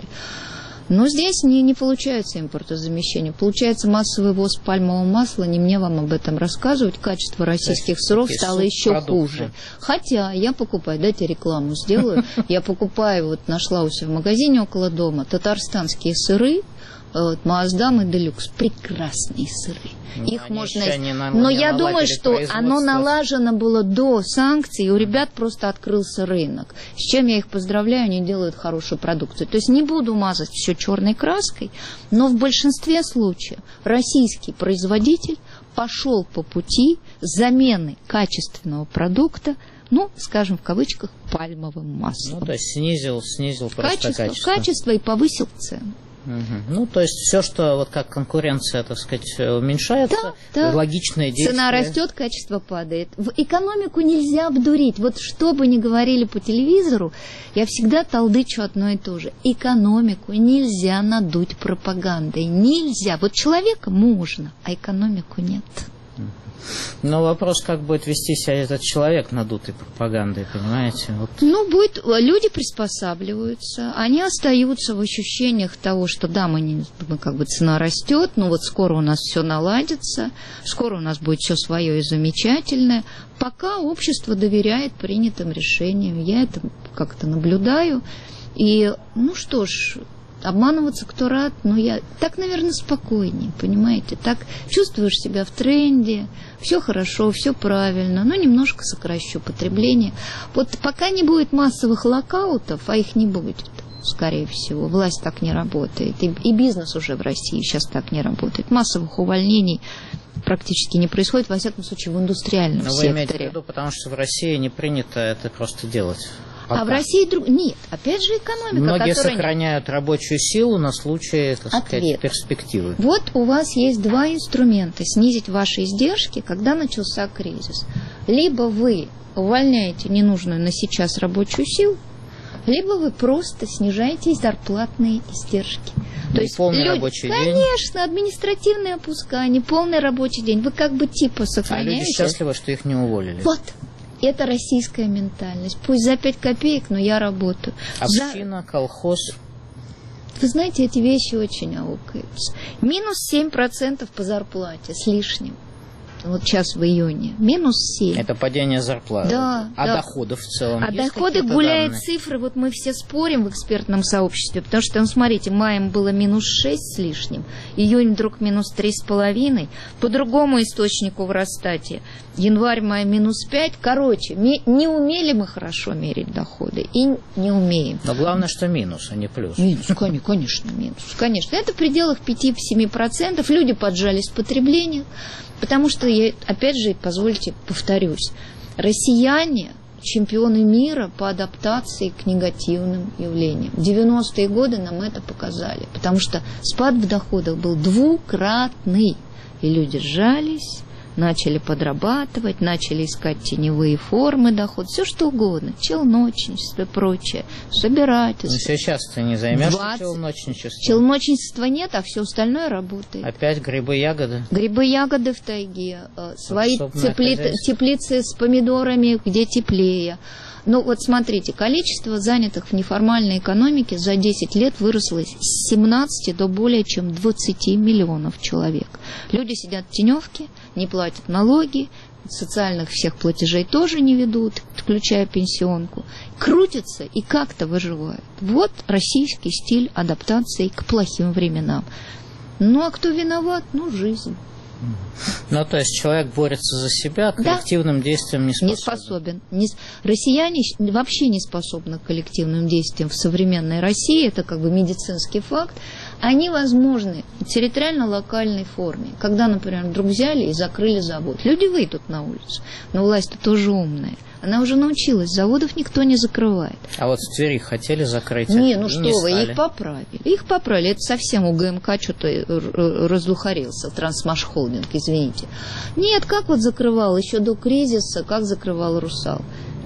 Но здесь не, не получается импортозамещение. Получается массовый ввоз пальмового масла. Не мне вам об этом рассказывать. Качество российских сыров стало еще хуже. Хотя я покупаю, дайте рекламу сделаю. Я покупаю, вот нашла у себя в магазине около дома, татарстанские сыры, вот, Маасдам и Делюкс. Прекрасные сыры. Но их можно... На... Но я думаю, что оно налажено было до санкций, и у ребят просто открылся рынок. С чем я их поздравляю, они делают хорошую продукцию. То есть не буду мазать все черной краской, но в большинстве случаев российский производитель пошел по пути замены качественного продукта, ну, скажем, в кавычках, пальмовым маслом. Ну, то есть снизил, снизил просто качество, качество. Качество и повысил цену. Угу. Ну, то есть все, что вот как конкуренция, так сказать, уменьшается, да, да. логичное действие. Цена растет, качество падает. В экономику нельзя обдурить. Вот что бы ни говорили по телевизору, я всегда толдычу одно и то же. Экономику нельзя надуть пропагандой. Нельзя. Вот человека можно, а экономику нет. Но вопрос, как будет вести себя этот человек, надутый пропагандой, понимаете? Вот. Ну, будет, люди приспосабливаются, они остаются в ощущениях того, что да, мы, не, мы как бы цена растет, но вот скоро у нас все наладится, скоро у нас будет все свое и замечательное. Пока общество доверяет принятым решениям, я это как-то наблюдаю. И, ну что ж, обманываться кто рад, но я так, наверное, спокойнее, понимаете, так чувствуешь себя в тренде, все хорошо, все правильно, но немножко сокращу потребление. Вот пока не будет массовых локаутов, а их не будет, скорее всего, власть так не работает, и, и бизнес уже в России сейчас так не работает, массовых увольнений практически не происходит, во всяком случае, в индустриальном но секторе. Вы имеете в виду, потому что в России не принято это просто делать? Пока. А в России друг... нет, опять же экономика. Многие которая... сохраняют рабочую силу на случай, так сказать, перспективы. Вот у вас есть два инструмента снизить ваши издержки, когда начался кризис. Либо вы увольняете ненужную на сейчас рабочую силу, либо вы просто снижаете зарплатные издержки. То есть полный люди... рабочий Конечно, день. Конечно, административное опускание, полный рабочий день. Вы как бы типа сохраняете. А люди счастливы, что их не уволили. Вот. Это российская ментальность. Пусть за пять копеек, но я работаю. Община, за... колхоз. Вы знаете, эти вещи очень аукаются. Минус семь процентов по зарплате с лишним. Вот сейчас в июне. Минус семь. Это падение зарплаты. Да. А да. доходы в целом? А доходы гуляют данные? Цифры. Вот мы все спорим в экспертном сообществе, потому что, ну, смотрите, маем было минус шесть с лишним, июнь вдруг минус три с половиной, по другому источнику в Росстате январь-май минус пять. Короче, ми- не умели мы хорошо мерить доходы и не умеем. Но главное, что минус, а не плюс. Минус, конечно, минус. Конечно. Это в пределах пять-семь процентов. Люди поджались в потреблении. Потому что, я, опять же, позвольте, повторюсь, россияне чемпионы мира по адаптации к негативным явлениям. В девяностые годы нам это показали, потому что спад в доходах был двукратный, и люди сжались, начали подрабатывать, начали искать теневые формы дохода, все что угодно, челночничество и прочее, собирательство. Но сейчас ты не займешься челночничеством. Челночничества нет, а все остальное работает. Опять грибы-ягоды? Грибы-ягоды в тайге, свои тепли... теплицы с помидорами, где теплее. Ну вот смотрите, количество занятых в неформальной экономике за десять лет выросло с семнадцати до более чем двадцати миллионов человек. Люди сидят в теневке, не платят налоги, социальных всех платежей тоже не ведут, включая пенсионку. Крутятся и как-то выживают. Вот российский стиль адаптации к плохим временам. Ну, а кто виноват? Ну, жизнь. Ну, то есть человек борется за себя, коллективным да. действием не способен. Не способен. Не, россияне вообще не способны к коллективным действиям в современной России. Это как бы медицинский факт. Они возможны в территориально-локальной форме. Когда, например, вдруг взяли и закрыли завод. Люди выйдут на улицу. Но власть-то тоже умная. Она уже научилась, заводов никто не закрывает. А вот в Твери хотели закрыть? Не, ну что не вы, стали. их поправили. Их поправили. Это совсем у ГМК что-то раздухарился, Трансмашхолдинг, извините. Нет, как вот закрывал еще до кризиса, как закрывал Русал?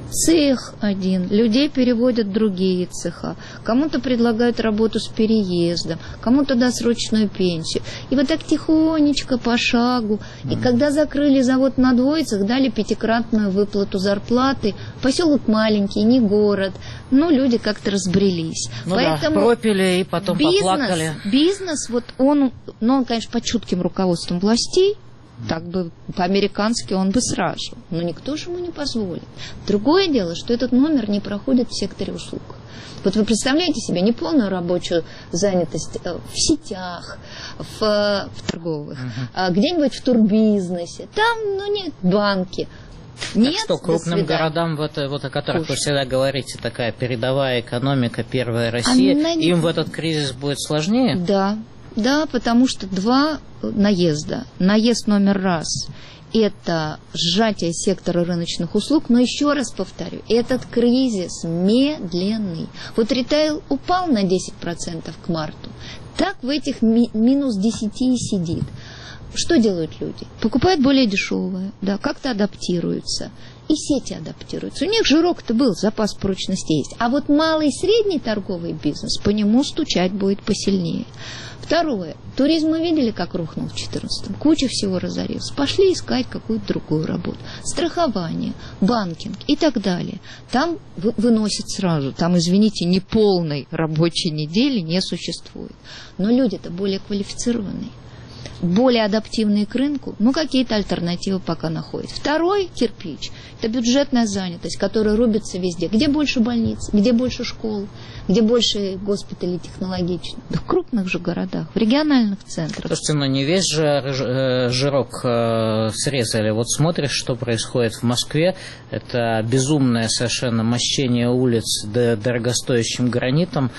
Цех один, людей переводят в другие цеха, кому-то предлагают работу с переездом, кому-то досрочную пенсию. И вот так тихонечко, по шагу. И когда закрыли завод на Двоицах, дали пятикратную выплату зарплаты. Поселок маленький, не город, но люди как-то разбрелись. Ну Поэтому да, пропили и потом бизнес, поплакали. Бизнес, вот он, ну, он, конечно, под чутким руководством властей, так бы по-американски он бы сразу. Но никто же ему не позволит. Другое дело, что этот номер не проходит в секторе услуг. Вот вы представляете себе неполную рабочую занятость в сетях, в, в торговых, uh-huh. где-нибудь в турбизнесе. Там, ну нет, банки. Нет, так что крупным городам, вот, вот о которых Пусть. вы всегда говорите, такая передовая экономика, первая Россия, Она... им в этот кризис будет сложнее? Да. Да, потому что два наезда. Наезд номер раз – это сжатие сектора рыночных услуг, но еще раз повторю, этот кризис медленный. Вот ритейл упал на десять процентов к марту, так в этих ми- минус десять и сидит. Что делают люди? Покупают более дешевое, да, как-то адаптируются. И сети адаптируются. У них жирок-то был, запас прочности есть. А вот малый и средний торговый бизнес, по нему стучать будет посильнее. Второе. Туризм мы видели, как рухнул в две тысячи четырнадцатом. Куча всего разорилась. Пошли искать какую-то другую работу. Страхование, банкинг и так далее. Там выносят сразу. Там, извините, неполной рабочей недели не существует. Но люди-то более квалифицированные, более адаптивные к рынку, ну, какие-то альтернативы пока находят. Второй кирпич – это бюджетная занятость, которая рубится везде. Где больше больниц, где больше школ, где больше госпиталей технологичных? Да в крупных же городах, в региональных центрах. Слушайте, ну не весь же жирок срезали. Вот смотришь, что происходит в Москве. Это безумное совершенно мощение улиц дорогостоящим гранитом,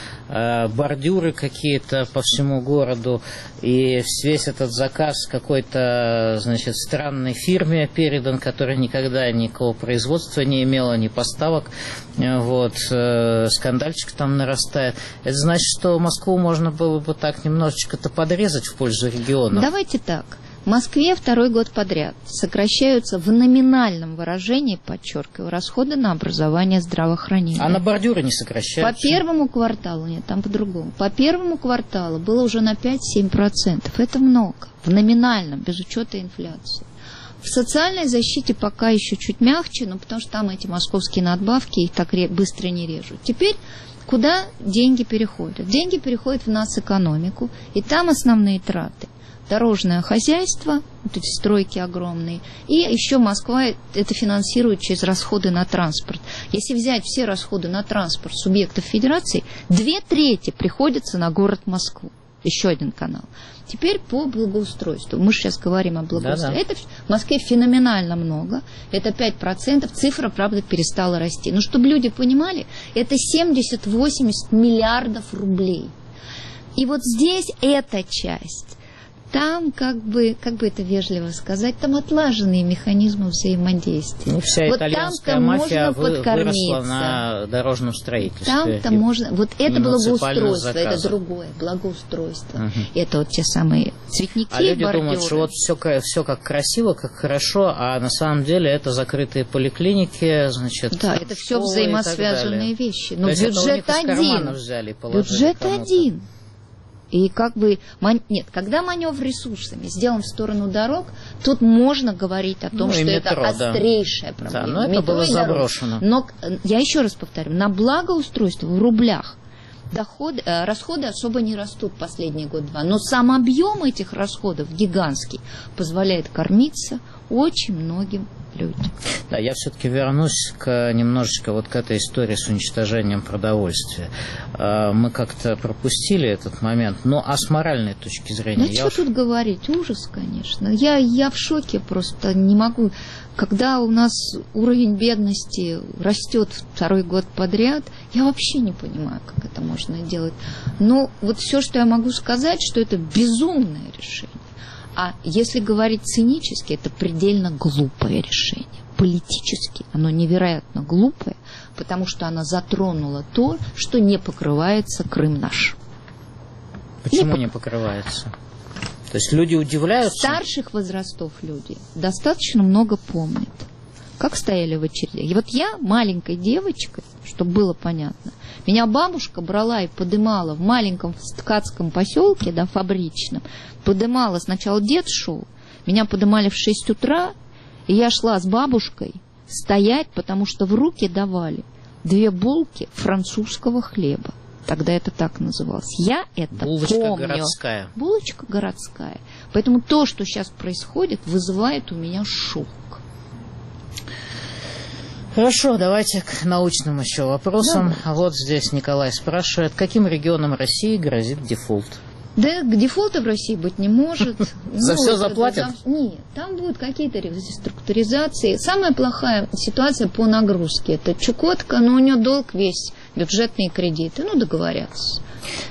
бордюры какие-то по всему городу, и весь этот заказ какой-то, значит, странной фирме передан, которая никогда никакого производства не имела, ни поставок. Вот, скандальчик там нарастает. Это значит, что Москву можно было бы так немножечко-то подрезать в пользу регионов. Давайте так. В Москве второй год подряд сокращаются в номинальном выражении, подчеркиваю, расходы на образование и здравоохранение. А на бордюры не сокращаются? По первому кварталу, нет, там по-другому. По первому кварталу было уже на пять-семь процентов. Это много. В номинальном, без учета инфляции. В социальной защите пока еще чуть мягче, но потому что там эти московские надбавки, их так быстро не режут. Теперь куда деньги переходят? Деньги переходят в нацэкономику, и там основные траты. Дорожное хозяйство, вот эти стройки огромные, и еще Москва это финансирует через расходы на транспорт. Если взять все расходы на транспорт субъектов федерации, две трети приходится на город Москву. Еще один канал. Теперь по благоустройству. Мы же сейчас говорим о благоустройстве. Да-да. Это в Москве феноменально много. Это пять процентов. Цифра, правда, перестала расти. Но чтобы люди понимали, это семьдесят-восемьдесят миллиардов рублей. И вот здесь эта часть. Там, как бы, как бы это вежливо сказать, там отлаженные механизмы взаимодействия. Ну, вся вот итальянская мафия вы, выросла на дорожном строительстве. Там-то и можно... Вот это благоустройство, заказов. это другое. Благоустройство. Угу. Это вот те самые цветники, а люди бордюры. думают, что вот все, все как красиво, как хорошо, а на самом деле это закрытые поликлиники, значит... Да, это все взаимосвязанные вещи. Но бюджет есть это один. Взяли, бюджет кому-то. один. И как бы, нет, когда маневр ресурсами сделан в сторону дорог, тут можно говорить о том, ну, что метро, это острейшая да. проблема. Да, но это метро было заброшено. Но я еще раз повторю, на благоустройство в рублях доходы, расходы особо не растут последний год-два. Но сам объем этих расходов гигантский позволяет кормиться очень многим люди. Да, я все-таки вернусь к, немножечко вот к этой истории с уничтожением продовольствия. Мы как-то пропустили этот момент, но а с моральной точки зрения... Ну, что уж... тут говорить, ужас, конечно. Я, я в шоке просто, не могу... Когда у нас уровень бедности растет второй год подряд, я вообще не понимаю, как это можно делать. Но вот все, что я могу сказать, что это безумное решение. А если говорить цинически, это предельно глупое решение. Политически оно невероятно глупое, потому что оно затронуло то, что не покрывается Крым наш. Почему не, не покрывается? То есть люди удивляются? Старших возрастов люди достаточно много помнят, как стояли в очередях. И вот я маленькой девочкой, чтобы было понятно, меня бабушка брала и подымала в маленьком ткацком поселке, да, фабричном, подымала, сначала дед шел, меня подымали в шесть утра, и я шла с бабушкой стоять, потому что в руки давали две булки французского хлеба. Тогда это так называлось. Я это Булочка помню. городская. Булочка городская. Поэтому то, что сейчас происходит, вызывает у меня шок. Хорошо, давайте к научным еще вопросам. Да. Вот здесь Николай спрашивает, каким регионам России грозит дефолт? Да, дефолта в России быть не может. За все заплатят? Нет, там будут какие-то реструктуризации. Самая плохая ситуация по нагрузке. Это Чукотка, но у нее долг весь, бюджетные кредиты. Ну, договорятся.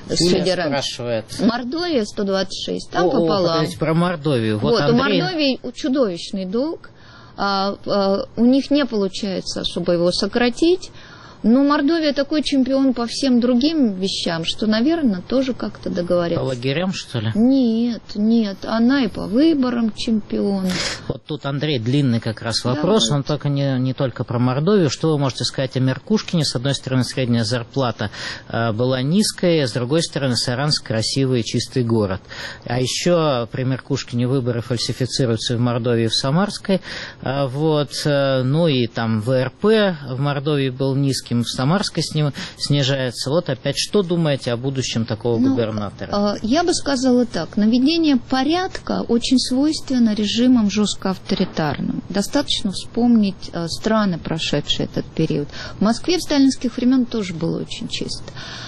Спрашивает. Мордовия сто двадцать шесть, там о, пополам. О, про Мордовию. Вот, вот Андрей... у Мордовии чудовищный долг. А, а, у них не получается особо его сократить. Но Мордовия такой чемпион по всем другим вещам, что, наверное, тоже как-то договорятся. По лагерям, что ли? Нет, нет. Она и по выборам чемпион. Вот тут, Андрей, длинный как раз вопрос. Давай. Он только не, не только про Мордовию. Что вы можете сказать о Меркушкине? С одной стороны, средняя зарплата э, была низкая, с другой стороны, Саранск красивый и чистый город. А еще при Меркушкине выборы фальсифицируются в Мордовии и в Самарской. Э, вот, э, ну и там ВРП в Мордовии был низкий, в Самарской с ним снижается. Вот опять, что думаете о будущем такого ну, губернатора? Я бы сказала так. Наведение порядка очень свойственно режимам жестко авторитарным. Достаточно вспомнить страны, прошедшие этот период. В Москве в сталинских времен тоже было очень чисто.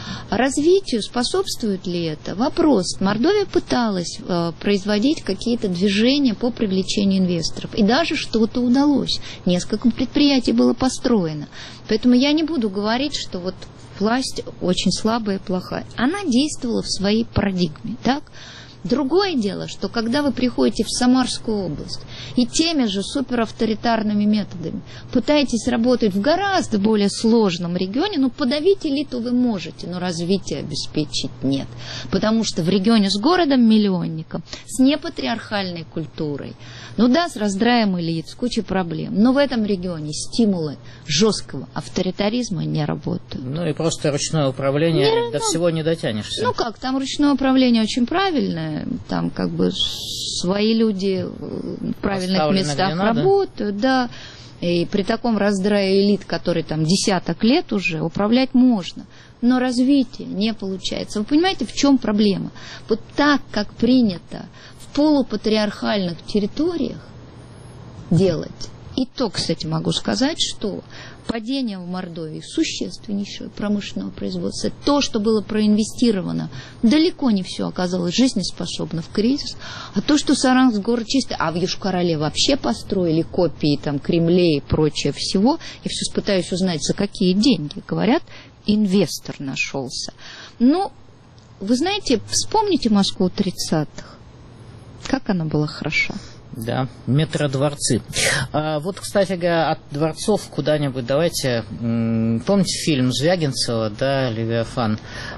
Развитию способствует ли это? Вопрос. Мордовия пыталась э, производить какие-то движения по привлечению инвесторов. И даже что-то удалось. Несколько предприятий было построено. Поэтому я не буду говорить, что вот власть очень слабая и плохая. Она действовала в своей парадигме, так? Другое дело, что когда вы приходите в Самарскую область и теми же суперавторитарными методами пытаетесь работать в гораздо более сложном регионе, ну, подавить элиту вы можете, но развитие обеспечить нет. Потому что в регионе с городом-миллионником, с непатриархальной культурой, ну да, с раздраем элит, с кучей проблем, но в этом регионе стимулы жесткого авторитаризма не работают. Ну и просто ручное управление, не, до ну, всего не дотянешься. Ну как, там ручное управление очень правильное, там как бы свои люди в правильных Поставлено местах работают, да, и при таком раздрае элит, который там десяток лет уже, управлять можно, но развитие не получается. Вы понимаете, в чем проблема? Вот так, как принято в полупатриархальных территориях делать, и то, кстати, могу сказать, что падение в Мордовии существеннейшего промышленного производства. То, что было проинвестировано, далеко не все оказалось жизнеспособно в кризис. А то, что Саранск город чистый, а в Йошкар-Оле вообще построили копии там, Кремлей и прочее всего, я все пытаюсь узнать, за какие деньги. Говорят, инвестор нашелся. Ну, вы знаете, вспомните Москву тридцатых. Как она была хороша. Да, метродворцы. А, вот, кстати говоря, от дворцов куда-нибудь давайте... Помните фильм Звягинцева, да, «Левиафан»?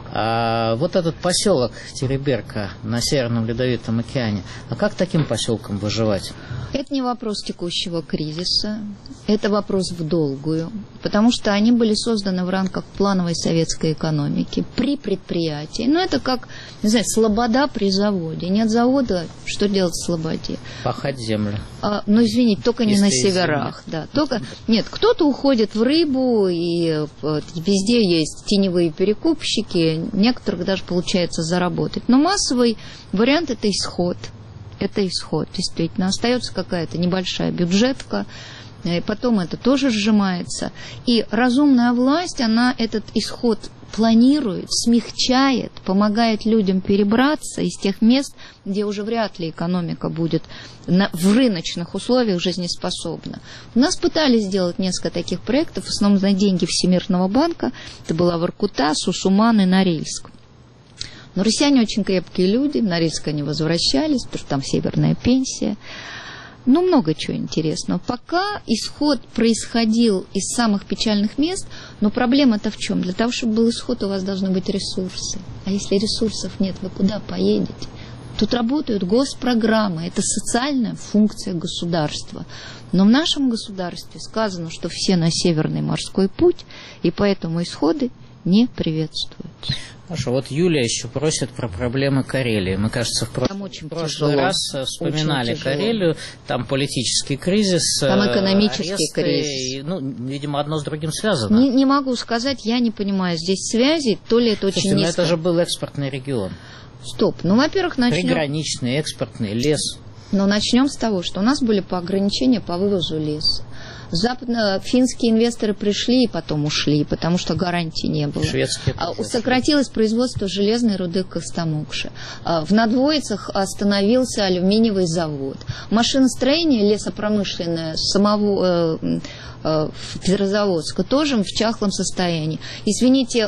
А, вот этот поселок Тереберка на Северном Ледовитом океане. А как таким поселкам выживать? Это не вопрос текущего кризиса, это вопрос в долгую, потому что они были созданы в рамках плановой советской экономики при предприятии. Ну, это как, не знаю, слобода при заводе. Нет завода, что делать в слободе? Пахать землю. А, ну, извините, только не Если на северах. Да, только... Нет, кто-то уходит в рыбу, и вот, везде есть теневые перекупщики, некоторых даже получается заработать. Но массовый вариант – это исход. Это исход, действительно. Остается какая-то небольшая бюджетка, и потом это тоже сжимается. И разумная власть, она этот исход планирует, смягчает, помогает людям перебраться из тех мест, где уже вряд ли экономика будет на, в рыночных условиях жизнеспособна. У нас пытались сделать несколько таких проектов, в основном на деньги Всемирного банка. Это была Воркута, Сусуман и Норильск. Но россияне очень крепкие люди, в Норильск они возвращались, потому что там северная пенсия. Ну, много чего интересного. Пока исход происходил из самых печальных мест, но проблема-то в чем? Для того, чтобы был исход, у вас должны быть ресурсы. А если ресурсов нет, вы куда поедете? Тут работают госпрограммы, это социальная функция государства. Но в нашем государстве сказано, что все на Северный морской путь, и поэтому исходы не приветствуются. Хорошо, вот Юлия еще просит про проблемы Карелии. Мы, кажется, в прошлый, в прошлый раз вспоминали Карелию, там политический кризис, там экономический аресты, кризис. Ну, видимо, одно с другим связано. Не, не могу сказать, я не понимаю здесь связи, то ли это очень Слушайте, низко. Но это же был экспортный регион. Стоп, ну, во-первых, начнем... Приграничный, экспортный, лес. Но начнем с того, что у нас были по ограничения по вывозу леса. Западно финские инвесторы пришли и потом ушли, потому что гарантий не было. Шведские. Сократилось производство железной руды Костомукши. В Надвоицах остановился алюминиевый завод. Машиностроение лесопромышленное самого э, Петрозаводска тоже в чахлом состоянии. Извините,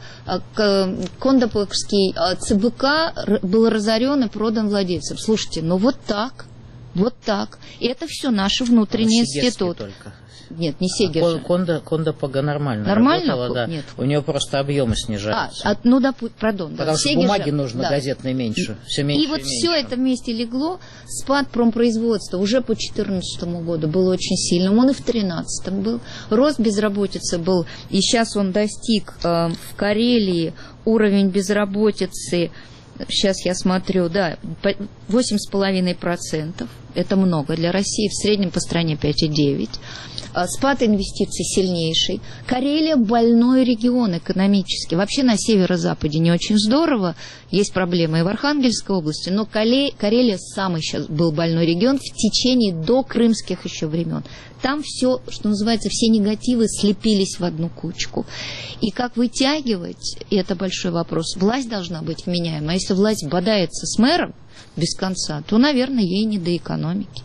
Кондопольский ЦБК был разорен и продан владельцам. Слушайте, ну вот так. Вот так. И это все наши внутренние институты. Только. Нет, не Сегерша. А Конда, Конда Пога нормально. Нормально? Работала, да. Нет. У нее просто объемы снижаются. А, а, ну, да, пардон. Потому да, что Сегерша, бумаги нужно да. газетной меньше. Все меньше и вот и все меньше. это вместе легло. Спад промпроизводства уже по две тысячи четырнадцатому году был очень сильным. Он и в две тысячи тринадцатом был. Рост безработицы был. И сейчас он достиг э, в Карелии уровень безработицы. Сейчас я смотрю, да, восемь целых пять десятых процента. Это много для России, в среднем по стране пять целых девять десятых. Спад инвестиций сильнейший. Карелия – больной регион экономически. Вообще на северо-западе не очень здорово. Есть проблемы и в Архангельской области, но Карелия самый сейчас был больной регион в течение до крымских еще времен. Там все, что называется, все негативы слепились в одну кучку. И как вытягивать, и это большой вопрос, власть должна быть вменяемая. А если власть бодается с мэром без конца, то, наверное, ей не до экономики.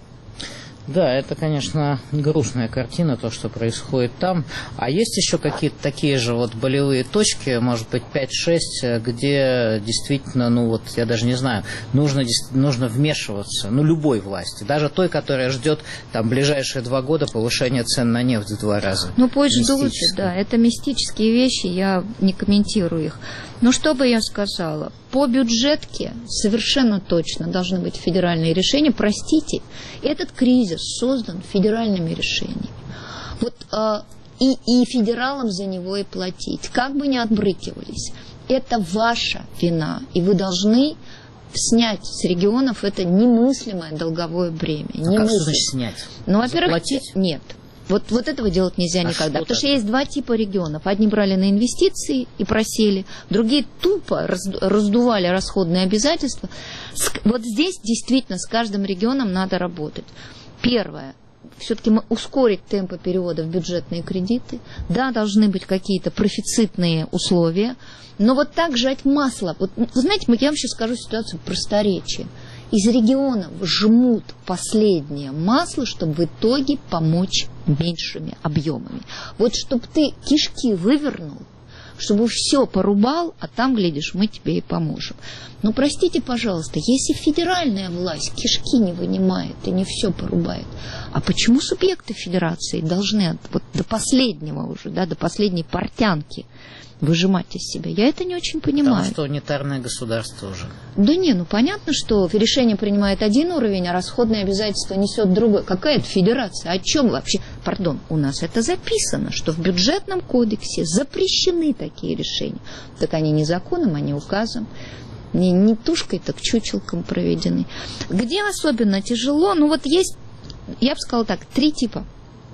Да, это, конечно, грустная картина, то, что происходит там. А есть еще какие-то такие же вот болевые точки, может быть, пять-шесть, где действительно, ну вот, я даже не знаю, нужно, нужно вмешиваться, ну, любой власти, даже той, которая ждет там ближайшие два года повышения цен на нефть в два раза. Ну, пусть ждут, да, это мистические вещи, я не комментирую их. Но что бы я сказала? По бюджетке совершенно точно должны быть федеральные решения. Простите, этот кризис создан федеральными решениями. Вот, э, и, и федералам за него и платить. Как бы ни отбрыкивались, это ваша вина. И вы должны снять с регионов это немыслимое долговое бремя. А как значит снять? Ну, во-первых, заплатить? Нет. Вот, вот этого делать нельзя а никогда. Потому что есть два типа регионов. Одни брали на инвестиции и просели, другие тупо раздували расходные обязательства. Вот здесь действительно с каждым регионом надо работать. Первое. Все-таки ускорить темпы перевода в бюджетные кредиты. Да, должны быть какие-то профицитные условия. Но вот так жать масло. Вот, вы знаете, я вам сейчас скажу ситуацию просторечия. Из регионов жмут последнее масло, чтобы в итоге помочь меньшими объемами. Вот чтобы ты кишки вывернул, чтобы все порубал, а там, глядишь, мы тебе и поможем. Но простите, пожалуйста, если федеральная власть кишки не вынимает и не все порубает, а почему субъекты федерации должны вот до последнего уже, да, до последней портянки выжимать из себя? Я это не очень понимаю. Потому что унитарное государство уже. Да не, ну понятно, что решение принимает один уровень, а расходные обязательства несет другой. Какая это федерация? О чем вообще? Пардон, у нас это записано, что в бюджетном кодексе запрещены такие решения. Так они не законом, они указом. Не, не тушкой, так чучелком проведены. Где особенно тяжело? Ну вот есть, я бы сказала так, три типа.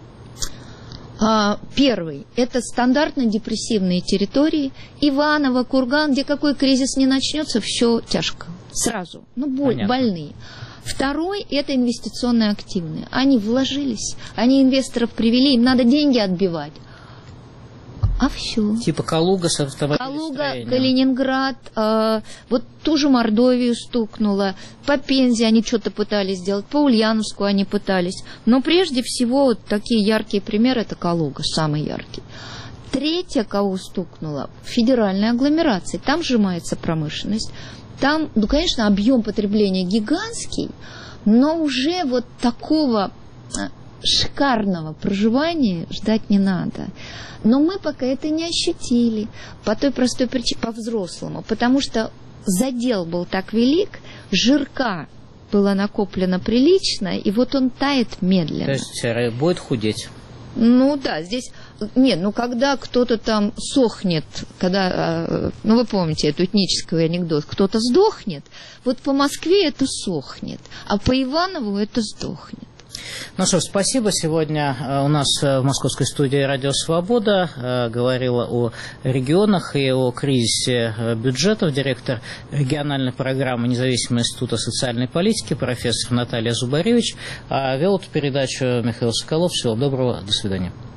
Первый – это стандартно-депрессивные территории. Иваново, Курган, где какой кризис не начнется, все тяжко. Сразу. Ну, боль, больные. Второй – это инвестиционные активные. Они вложились, они инвесторов привели, им надо деньги отбивать. А все. Типа Калуга с автомобилестроением. Калуга, Калининград, э, вот ту же Мордовию стукнуло. По Пензе они что-то пытались сделать, по Ульяновску они пытались. Но прежде всего вот такие яркие примеры – это Калуга, самый яркий. Третье, кого стукнуло – федеральная агломерация. Там сжимается промышленность. Там, ну, конечно, объем потребления гигантский, но уже вот такого шикарного проживания ждать не надо. Но мы пока это не ощутили по той простой причине, по-взрослому, потому что задел был так велик, жирка было накоплено прилично, и вот он тает медленно. То есть будет худеть? Ну да, здесь... Нет, ну когда кто-то там сохнет, когда... Ну вы помните эту этнический анекдот, кто-то сдохнет, вот по Москве это сохнет, а по Иванову это сдохнет. Ну что ж, спасибо. Сегодня у нас в московской студии «Радио Свобода» говорила о регионах и о кризисе бюджетов директор региональной программы Независимого института социальной политики профессор Наталья Зубаревич. А вел эту передачу Михаил Соколов. Всего доброго. До свидания.